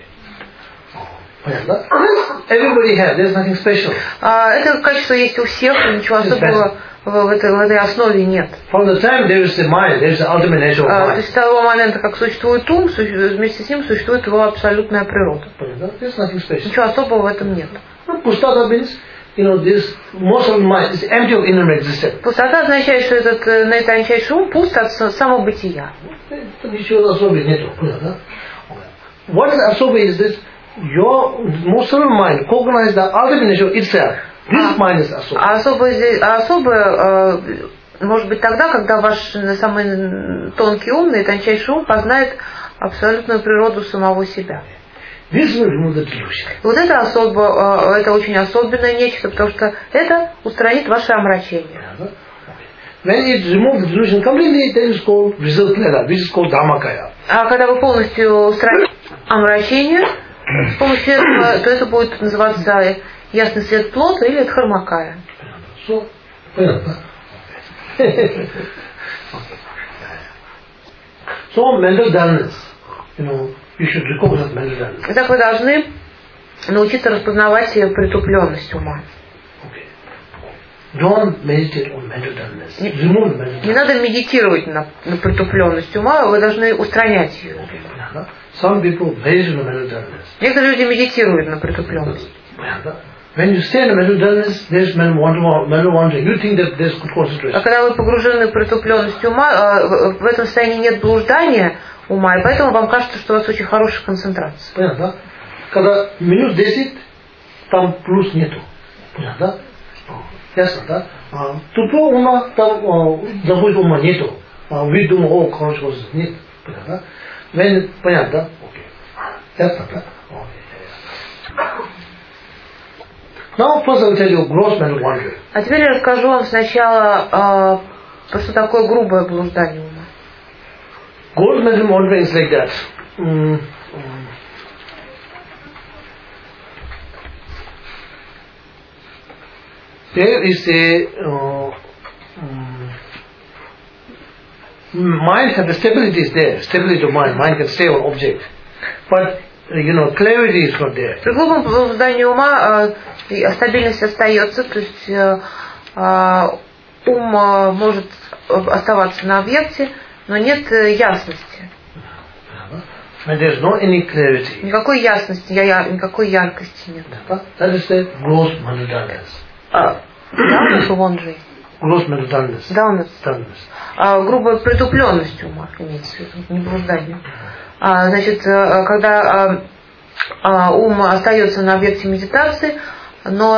Everybody has. There's nothing special. Это качество есть у всех, и ничего особого в этой основе нет. From the time there is the mind, there is the ultimate nature of mind. То есть с того момента, как существует ум, вместе с ним существует его абсолютная природа. There's nothing special. Ничего особого в этом нет. Пустота means, this most of the mind is empty of inner existence. Пустота означает, что этот наитончайший ум пуст от самого бытия. Ничего особого нету. What is особое is this? Your most subtle mind cognizes the ultimate nature itself. This mind is особое. Особое может быть тогда, когда ваш самый тонкий ум, наитончайший ум познает абсолютную природу самого себя. This will remove the delusion. Вот это очень особенное нечто, потому что это устранит ваше омрачение. When it removes the delusion completely, then it's called Visuddha, which is called Dhammakaya. А когда вы полностью устраните омрачение, с помощью этого, то это будет называться ясный свет плота или Дхармакая. So mental dullness, you should recognize mental dullness. Итак, вы должны научиться распознавать притупленность ума. Don't meditate on mental dullness. Remove mental dullness. Не надо медитировать на притупленность ума, вы должны устранять ее. Some people meditate on mental dullness. Некоторые люди медитируют на притупленность. When you stay in a mental dullness, there's mental wandering. You think that there's good concentration. А когда вы погружены в притупленность ума, в этом состоянии нет блуждания ума, и поэтому вам кажется, что у вас очень хорошая концентрация. Понятно? Когда минут 10, там плюс нету. Понятно? Ясно, да? Тупого ума, там забудь ума нету. Вы думаете, хорошего нет. Понятно? Понятно, да? Окей. Ясно, да? Now first I will tell you gross mental wandering. А теперь я расскажу вам сначала, что такое грубое блуждание ума. Gross mental wandering is like that. There is a mind has the stability is there, stability of mind. Mind can stay on object, but clarity is not there. При глубоком блуждании ума стабильность остается, то есть ум может оставаться на объекте, но нет ясности. And there's no any clarity. Никакой ясности, никакой яркости нет. That is the gross mental dullness. Gross mental dullness. Грубая притупленность ума имеется в виду, не блуждание. Значит, когда ум остается на объекте медитации, но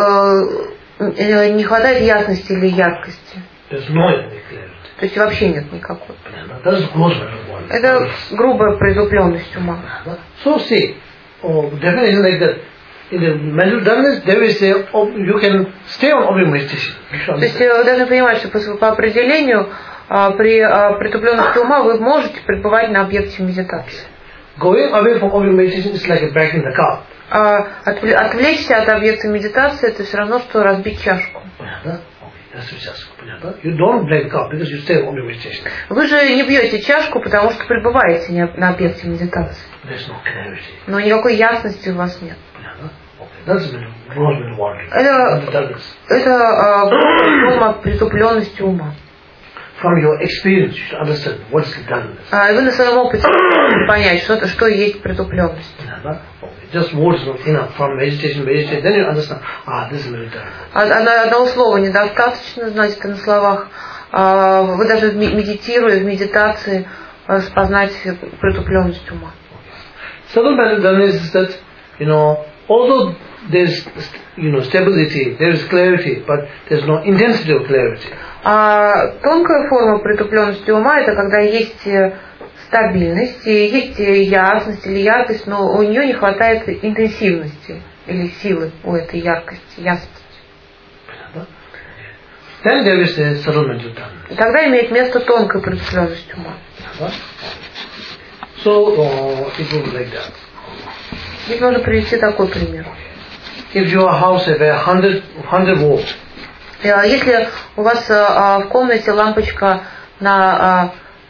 не хватает ясности или яркости. То есть вообще нет никакой. Это грубая притупленность ума. So see, definition like that. In the mental dullness, there is you can stay on object meditation. То есть вы должны понимать, что по определению при притупленности ума вы можете пребывать на объекте медитации. Going away from object meditation is like a breaking the cup. Отвлечься от объекта медитации — это все равно, что разбить чашку. You don't break the cup because you stay on object meditation. Вы же не бьете чашку, потому что пребываете на объекте медитации. There's no clarity. Но никакой ясности у вас нет. Это форма притупленности ума. From your experience, you should understand what is dullness. И вы на своем опыте понять, что есть притупленность. Just words not enough. From meditation, then you understand. This is dullness. Одного слова недостаточно, знать это на словах. Вы даже медитируя, в медитации распознать притупленность ума. Subtle mental dullness is that, although there's stability, there is clarity, but there's no intensity of clarity. Тонкая форма притупленности ума — это когда есть стабильность, есть ясность или яркость, но у нее не хватает интенсивности или силы у этой яркости, ясности. Then there is a subtle mental dullness. И тогда имеет место тонкая притупленность ума. So it will be like that. Здесь можно привести такой пример. If your house has 100 walls, Если у вас в комнате лампочка на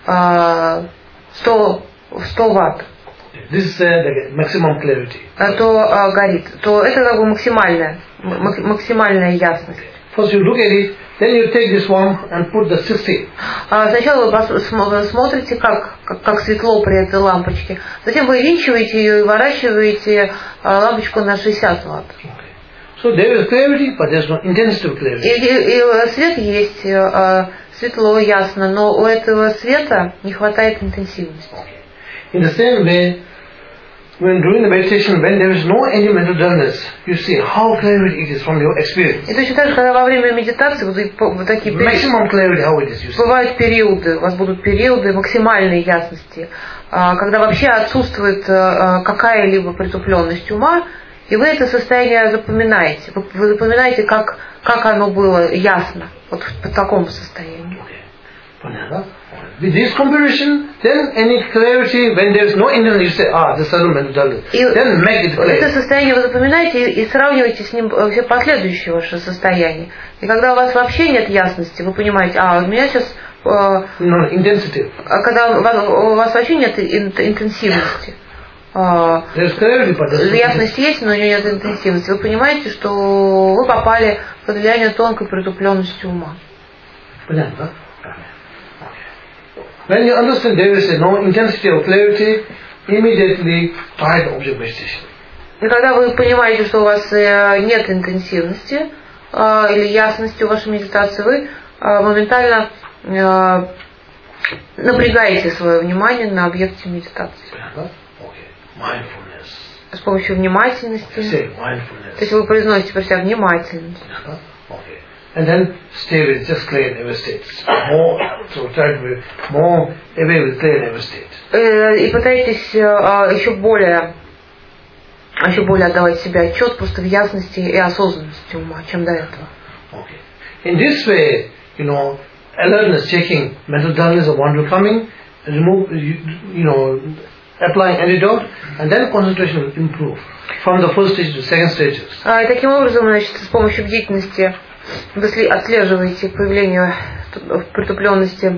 100 ватт, this is the maximum clarity. То горит, то это как бы максимальная ясность. First you look at it, then you take this one and put the 60. Сначала вы смотрите, как светло при этой лампочке. Затем вы винчиваете ее и выворачиваете лампочку на 60 ватт. So there is clarity, but there is no intensive clarity. И свет есть, светло, ясно, но у этого света не хватает интенсивности. In the same way, when doing the meditation, when there is no any mental dullness, you see how clear it is from your experience. И точно так же, когда во время медитации вот такие maximum clarity, how it is, you see. Бывают периоды, у вас будут периоды максимальной ясности, когда вообще отсутствует какая-либо притупленность ума, и вы это состояние запоминаете. Вы запоминаете, как оно было ясно, вот в таком состоянии. With this comparison, then any clarity, when there is no intention, you say, this is mental dullness. Then make it clear. Это состояние вы запоминаете и сравниваете с ним все последующие ваши состояния. И когда у вас вообще нет ясности, вы понимаете, у меня сейчас... intensity. Когда у вас вообще нет интенсивности. Ясность есть, но у нее нет интенсивности. Вы понимаете, что вы попали под влияние тонкой притупленности ума. Понятно, да? When you understand there is no intensity or clarity, immediately try the object meditation. И когда вы понимаете, что у вас нет интенсивности или ясности в вашей медитации, вы моментально напрягаете свое внимание на объекте медитации. С помощью внимательности. То есть вы произносите про себя внимательность. And then stay with just clear and ever state. So try to be more away with clear and ever state. И пытайтесь еще более отдавать себе отчет просто в ясности и осознанности ума, чем до этого. Okay. In this way, alertness, checking mental dullness or wonder coming, remove, applying antidote, and then concentration will improve from the first stage to second stages. И таким образом, значит, с помощью бдительности вы отслеживаете появление притупленности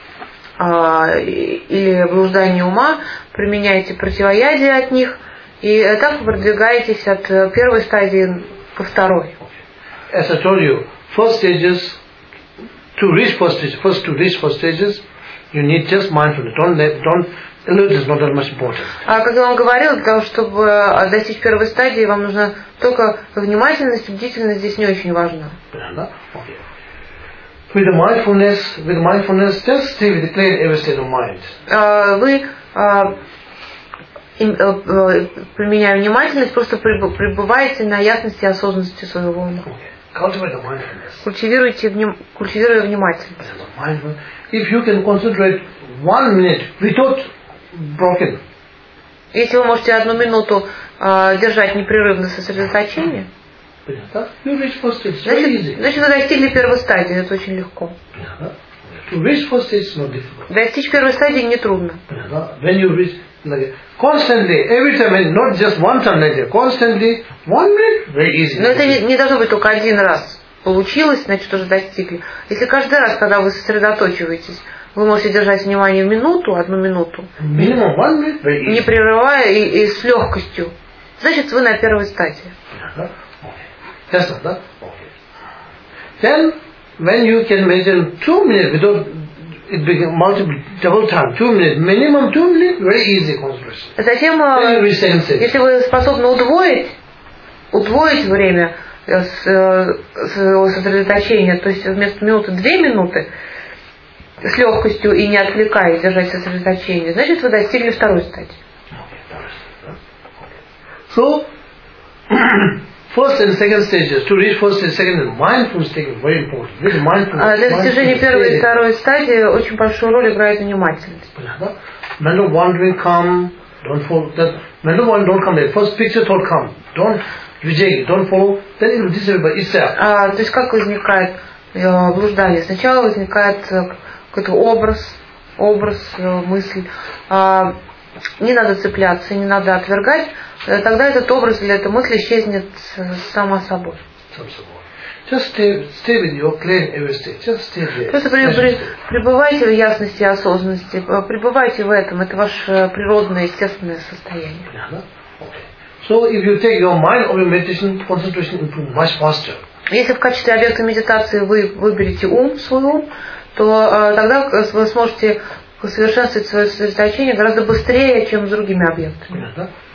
или блуждания ума, применяете противоядие от них, и так вы продвигаетесь от первой стадии ко второй. As I told you, first to reach first stages, you need just mindfulness. Don't alertness is not that much important. Как я вам говорила, для того, чтобы достичь первой стадии, вам нужна только внимательность, бдительность здесь не очень важна. Okay. With mindfulness, just stay with the clear every state of mind. Вы, применяя внимательность, просто пребываете на ясности и осознанности своего ума. Cultivate the mindfulness. Культивируя внимательность. If you can concentrate 1 minute without broken. Если вы можете 1 минуту держать непрерывное сосредоточение, значит, вы достигли первой стадии, это очень легко. Достичь первой стадии нетрудно. When you reach constantly, every time, not just one time like that, constantly, 1 minute, very easy. Но это не должно быть только один раз. Получилось, значит, уже достигли. Если каждый раз, когда вы сосредоточиваетесь, вы можете держать внимание 1 минуту, не прерывая и с легкостью, значит, вы на первой стадии. Then, when you can measure 2 minutes without it being double time, 2 minutes, minimum 2 minutes, very easy concentration. Затем, если вы способны удвоить время сосредоточения, то есть вместо минуты 2 минуты, с легкостью и не отвлекаясь держать сосредоточение, значит, вы достигли второй стадии. So, first and second stages, to reach first and second, mindfulness taking very important. Для достижения первой и второй стадии очень большую роль играет внимательность. Mental wandering come, don't follow. Mental wandering don't come. First picture thought come, don't reject it, don't follow. Then it will disappear by itself. То есть как возникает блуждание? Сначала возникает какой-то образ, мысль. Не надо цепляться, не надо отвергать. Тогда этот образ или эта мысль исчезнет сама собой. Just stay with your clear every state. Just stay there. Просто пребывайте в ясности и осознанности. Пребывайте в этом. Это ваше природное, естественное состояние. Okay. So if you take your mind or your meditation, concentration improve much faster. Если в качестве объекта медитации вы выберете свой ум, то тогда вы сможете усовершенствовать свое сосредоточение гораздо быстрее, чем с другими объектами.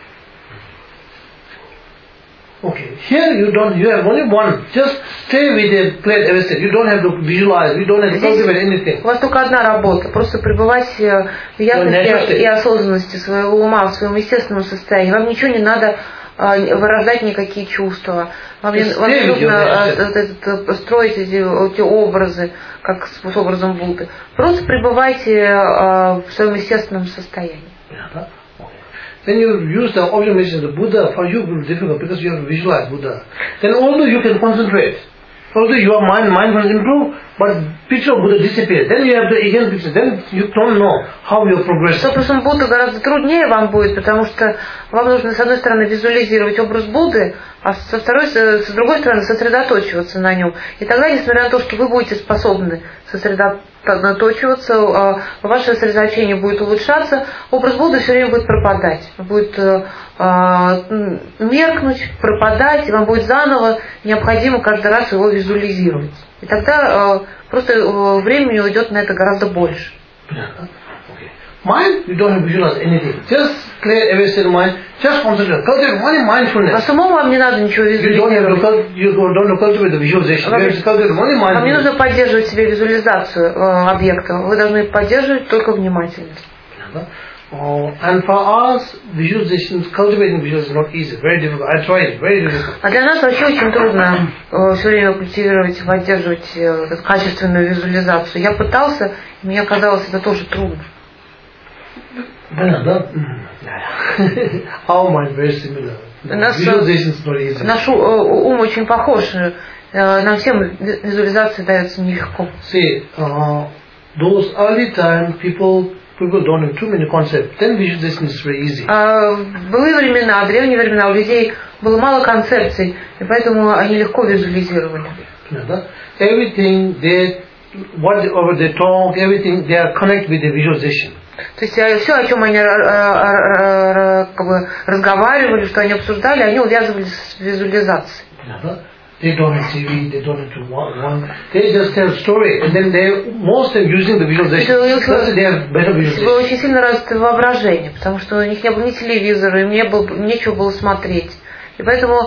Okay, here you have only one. Just stay with the plate every state. You don't have to visualize. You don't have to cultivate anything. У вас только одна работа. Просто пребывать в ясности и осознанности своего ума, в своем естественном состоянии. Вам ничего не надо выражать никакие чувства. Вам не нужно строить эти образы, как с образом Будды. Просто пребывайте в своем естественном состоянии. Then you use the observation of the Buddha. For you it will be difficult because you have to visualize Buddha. Then although you can concentrate, although your mindfulness improve, but picture of Buddha disappears. Then you have to again picture. Then you don't know how you progress. С образом Будды гораздо труднее вам будет, потому что вам нужно с одной стороны визуализировать образ Будды, а с другой стороны сосредоточиваться на нем. И тогда, несмотря на то, что вы будете способны сосредоточиваться, ваше сосредоточение будет улучшаться, образ Будды все время будет пропадать, будет меркнуть, пропадать, и вам будет заново необходимо каждый раз его визуализировать. И тогда просто времени уйдет на это гораздо больше. Mind, you don't have to visualize anything. Just clear every state of mind. Just concentrate. Cultivate only mindfulness. А самому вам не надо ничего визуализировать. You don't have to cultivate the visualization. You have to cultivate only mindfulness. Вам не нужно поддерживать себе визуализацию объекта. Вы должны поддерживать только внимательность. And for us, visualization, cultivating visualization is not easy. Very difficult. I tried. Very difficult. А для нас вообще очень трудно все время культивировать и поддерживать качественную визуализацию. Я пытался, и мне казалось, это тоже трудно. Our mind very similar. Visualization is not easy. Наш ум очень похож. Нам всем визуализация дается нелегко. See, those early time people don't have too many concepts. Then visualization is very easy. В былые времена, в древние времена у людей было мало концепций, и поэтому они легко визуализировали. Everything whatever they talk, everything they are connected with the visualization. То есть все, о чем они разговаривали, что они обсуждали, они увязывали с визуализацией. They don't have TV, they don't have to one. They just tell story, and then they most are using the visualization. They have better visualization. Было очень сильно развито воображение, потому что у них не было ни телевизора, им нечего было смотреть. И поэтому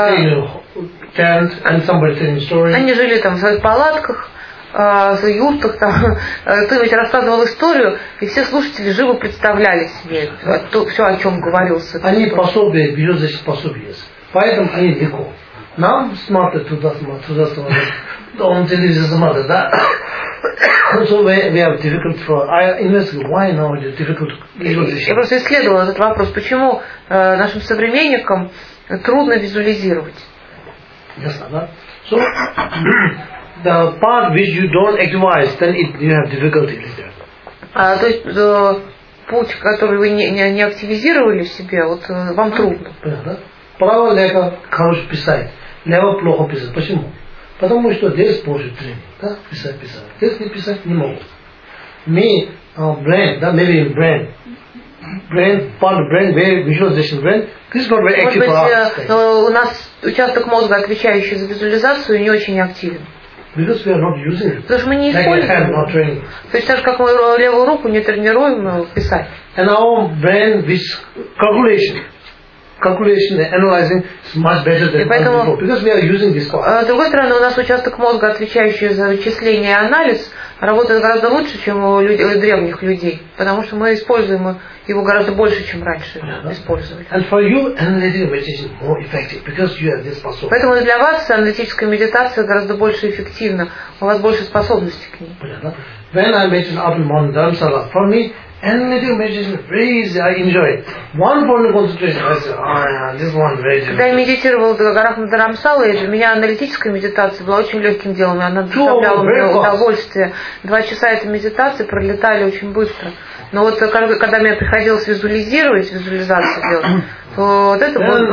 они жили там в своих палатках, в юртах, там, кто-нибудь рассказывал историю, и все слушатели живо представляли себе все, о чем говорился. Они пособия, визуализация пособия. Поэтому они легко. Нам смотрят туда, он телевизор смотрит, да? So we have difficult for. I investigate why now it is difficult visualization. Я просто исследовала этот вопрос, почему нашим современникам трудно визуализировать. Ясно, да? So the part which you don't activize, then you have difficulty later. То есть путь, который вы не активизировали в себе, вот вам трудно. Право лево хорошо писать, лево плохо писать. Почему? Потому что здесь больше тренинг, да, писать. Здесь не писать не могут. Me, brain, да, maybe brain, part of brain, where visualization brain, this is not very active for us. У нас участок мозга, отвечающий за визуализацию, не очень активен. Because we are not using it. Потому что мы не используем. То есть так как мы левую руку не тренируем писать. And our brain, which calculation and analyzing is much better than before, because we are using this part. С другой стороны, у нас участок мозга, отвечающий за вычисление и анализ, работает гораздо лучше, чем у древних людей, потому что мы используем его гораздо больше, чем раньше использовали. And for you, analytic meditation is more effective because you have this possibility. Поэтому для вас аналитическая медитация гораздо больше эффективна, у вас больше способностей к ней. When I meditate up in morning Dharamsala, for me, analytic meditation is very easy. I enjoy it. One point of concentration, I say, this one very difficult. Когда я медитировала в горах на Dharamsala, для меня аналитическая медитация была очень легким делом, она доставляла мне удовольствие. 2 часа этой медитации пролетали очень быстро. Но вот когда мне приходилось визуализацию делать, то вот это будет...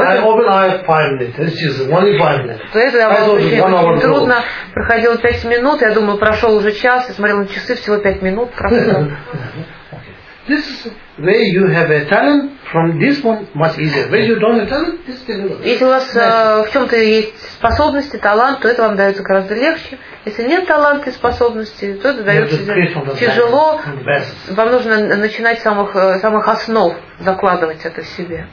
То это очень трудно. Проходило 5 минут, я думаю, прошел уже час, я смотрел на часы, всего 5 минут прошло. Если у вас в чем-то есть способности, талант, то это вам дается гораздо легче. Если нет таланта и способностей, то это дается тяжело. Вам нужно начинать с самых основ, закладывать это в себе.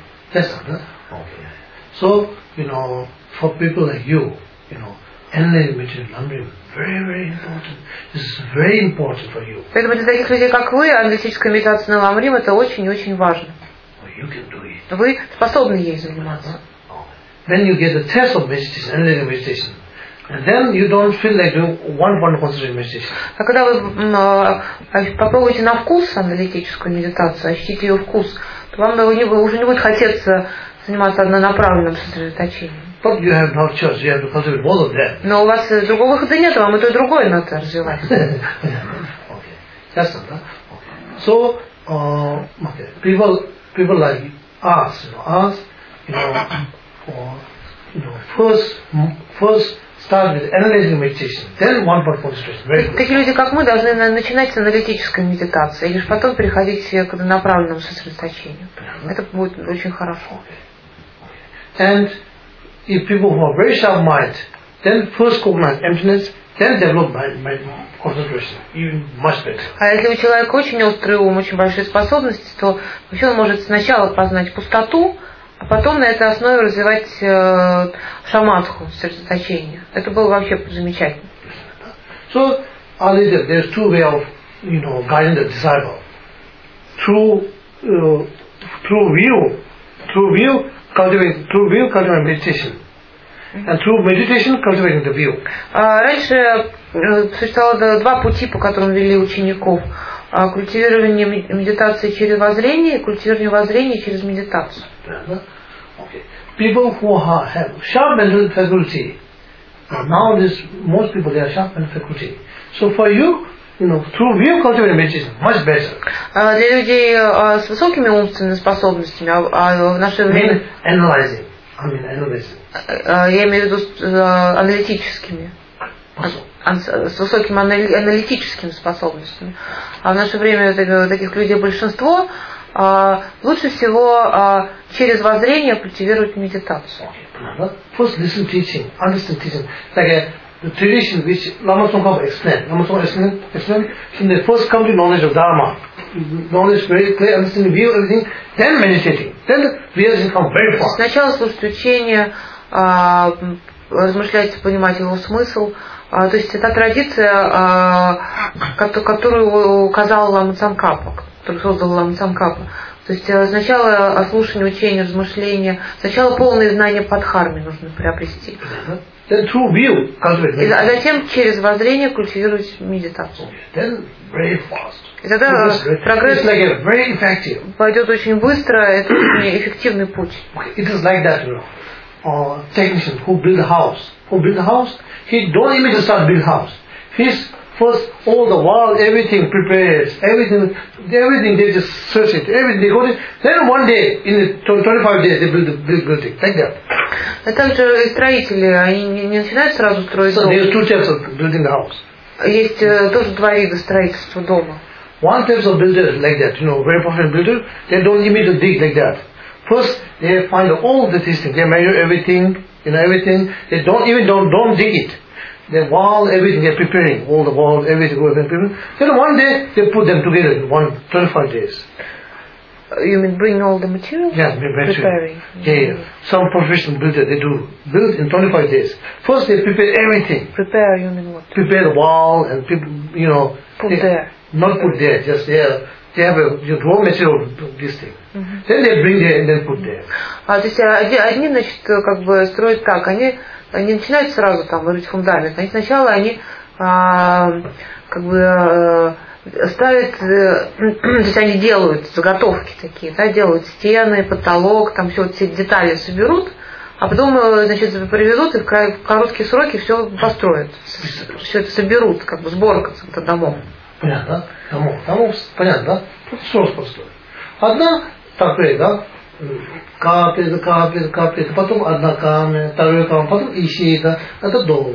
So, for people like you, analyzing material numbering, very important. This is very important for you. Поэтому для таких людей, как вы, аналитическая медитация на Ламрим, это очень-очень важно. You can do it. Вы способны ей заниматься. Then you get the test of meditation, analytic meditation. And then you don't feel like doing one concentrated meditation. А когда вы попробуете на вкус аналитическую медитацию, ощутите ее вкус, то вам уже не будет хотеться заниматься однонаправленным сосредоточением. But you have no choice. You have to cultivate both of them. Но у вас другого выхода нет, вам и то, и другое надо развивать. Okay. That's it. Okay. So, people like us, first start with analyzing meditation, then one part concentration. Very good. Такие люди, как мы, должны начинать с аналитической медитации, и лишь потом переходить к направленному сосредоточению. Это будет очень хорошо. And if people who are very sharp mind, then first cognize emptiness, then develop mind concentration, even much better. А если у человека очень острый ум, очень большие способности, то вообще он может сначала познать пустоту, а потом на этой основе развивать шаматху, сосредоточение. Это было вообще замечательно. So, there's two ways of, guiding the disciple. Through view, cultivating meditation. And through meditation, cultivating the view. Раньше существовало два пути, по которым вели учеников. Культивирование медитации через воззрение и культивирование воззрения через медитацию. Okay. People who have sharp mental faculty, nowadays most people they have sharp mental faculty. So for you, through view cultivating meditation, much better. Для людей с высокими умственными способностями, а в наше время... Analyzing. Я имею в виду аналитическими. С высокими аналитическими способностями. А в наше время таких людей большинство. Лучше всего через воззрение культивировать медитацию. First listen teaching, understand teaching. Like the tradition which Lama Tsongkhapa explained. Lama Tsongkhapa explained from the first complete knowledge of Dharma, knowledge very clear, understanding, view everything, then meditating. Then the realization comes very fast. Сначала слушать учение, размышлять, понимать его смысл. То есть это традиция, которую указал Лама Цангкапа, который создал Лама Цангкапа. То есть сначала слушание, учение, размышления, сначала полное знание Падхарме нужно приобрести. А затем через воззрение культивировать медитацию. И тогда прогресс пойдет очень быстро, это очень эффективный путь. Technician who build a house, he don't immediately start build house. He's first all the wall, everything prepares, everything they just search it, everything they go to. Then one day, in 25 days, they build the building like that. А также строители, они не начинают сразу строить дом. So there are two types of building the house. Есть тоже два вида строительства дома. One type of builder like that, very professional builder, they don't immediately dig like that. First, they find all the things. They measure everything, everything. They don't dig it. They wall everything. They're preparing all the walls, everything. Then one day they put them together in 25 days. You mean bring all the materials? Yeah, preparing. Yeah. Some professional builder they build in 25 days. First they prepare everything. Prepare, you mean what? Prepare the wall and people, put there. Not put there, just there. They have a raw material of this thing. Then they bring there and then put there. То есть одни, значит, как бы строят так, они не начинают сразу там вырыть фундамент. Сначала как бы ставят, то есть они делают заготовки такие, да, делают стены, потолок, там все эти детали соберут, а потом, значит, привезут и в короткие сроки все построят, все это соберут, как бы сборка домов. Понятно, да? Домов, понятно, да? Тут сразу построить. Одна такая, да, капает, потом одна камня, второй камень, потом ищейка. Это долго.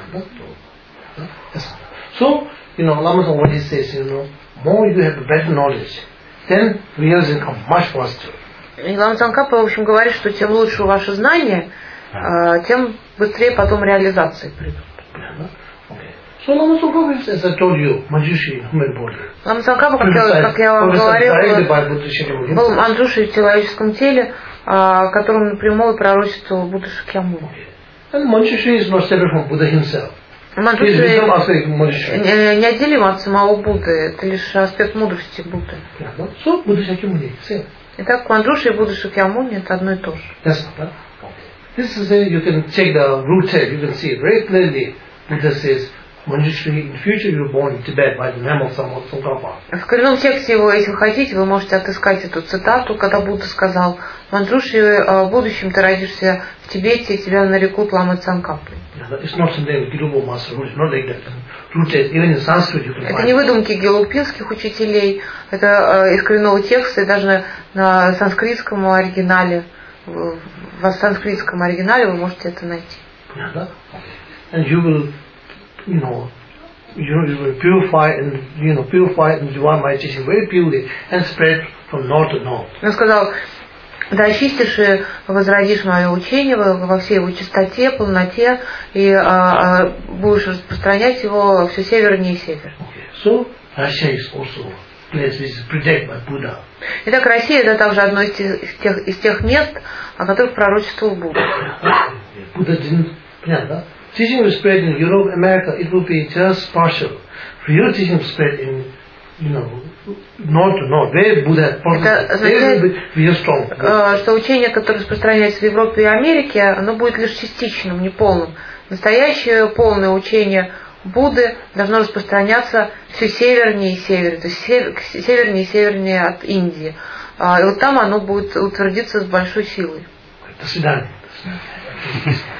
So, Lama Tsongpa what he says, more you have better knowledge, then realization comes much faster. И Лама Цангкапа, в общем, говорит, что тем лучше ваше знание, тем быстрее потом реализации придут. So Lama Tsongpa, as I told you, Manjushri, human body. Лама Цангкапа, как я вам говорил, был Манджушри в человеческом теле, которым напрямую пророчествовал Будда Шакьямуни. And Manjushri is not separate from Buddha himself. Манджушри неотделим от самого Будды, это лишь аспект мудрости Будды. So Buddha Shakyamuni, same. Итак, Манджушри и Будда Шакьямуни это одно и то же. This is you can check the root text, you can see it very clearly. Buddha says, Manjushri, in future you were born in Tibet by the name of Tsongkhapa. В коренном тексте его, если вы хотите, вы можете отыскать эту цитату, когда Будда сказал: Манджушри, в будущем ты родишься в Тибете, тебя нарекут Ламой Цангкапой. Это не выдумки гелупинских учителей, это из коренного текста, и даже на санскритском оригинале, в санскритском оригинале вы можете это найти. And you will purify and divine meditation very purely and spread from north to north. Он сказал: ты очистишь и возродишь мое учение во всей его чистоте, полноте, и будешь распространять его все севернее и севернее. So Russia is also place which is protected by Buddha. Итак, Россия это также одно из тех мест, о которых пророчествовал Будда. Buddha didn't. Teaching was spread in Europe, America, it will be just partial. Real teaching was spread in, north to north. Where Buddha will be strong. Что учение, которое распространяется в Европе и Америке, оно будет лишь частичным, неполным. Настоящее полное учение Будды должно распространяться все севернее и севернее, то есть севернее и севернее от Индии. И вот там оно будет утвердиться с большой силой. До свидания.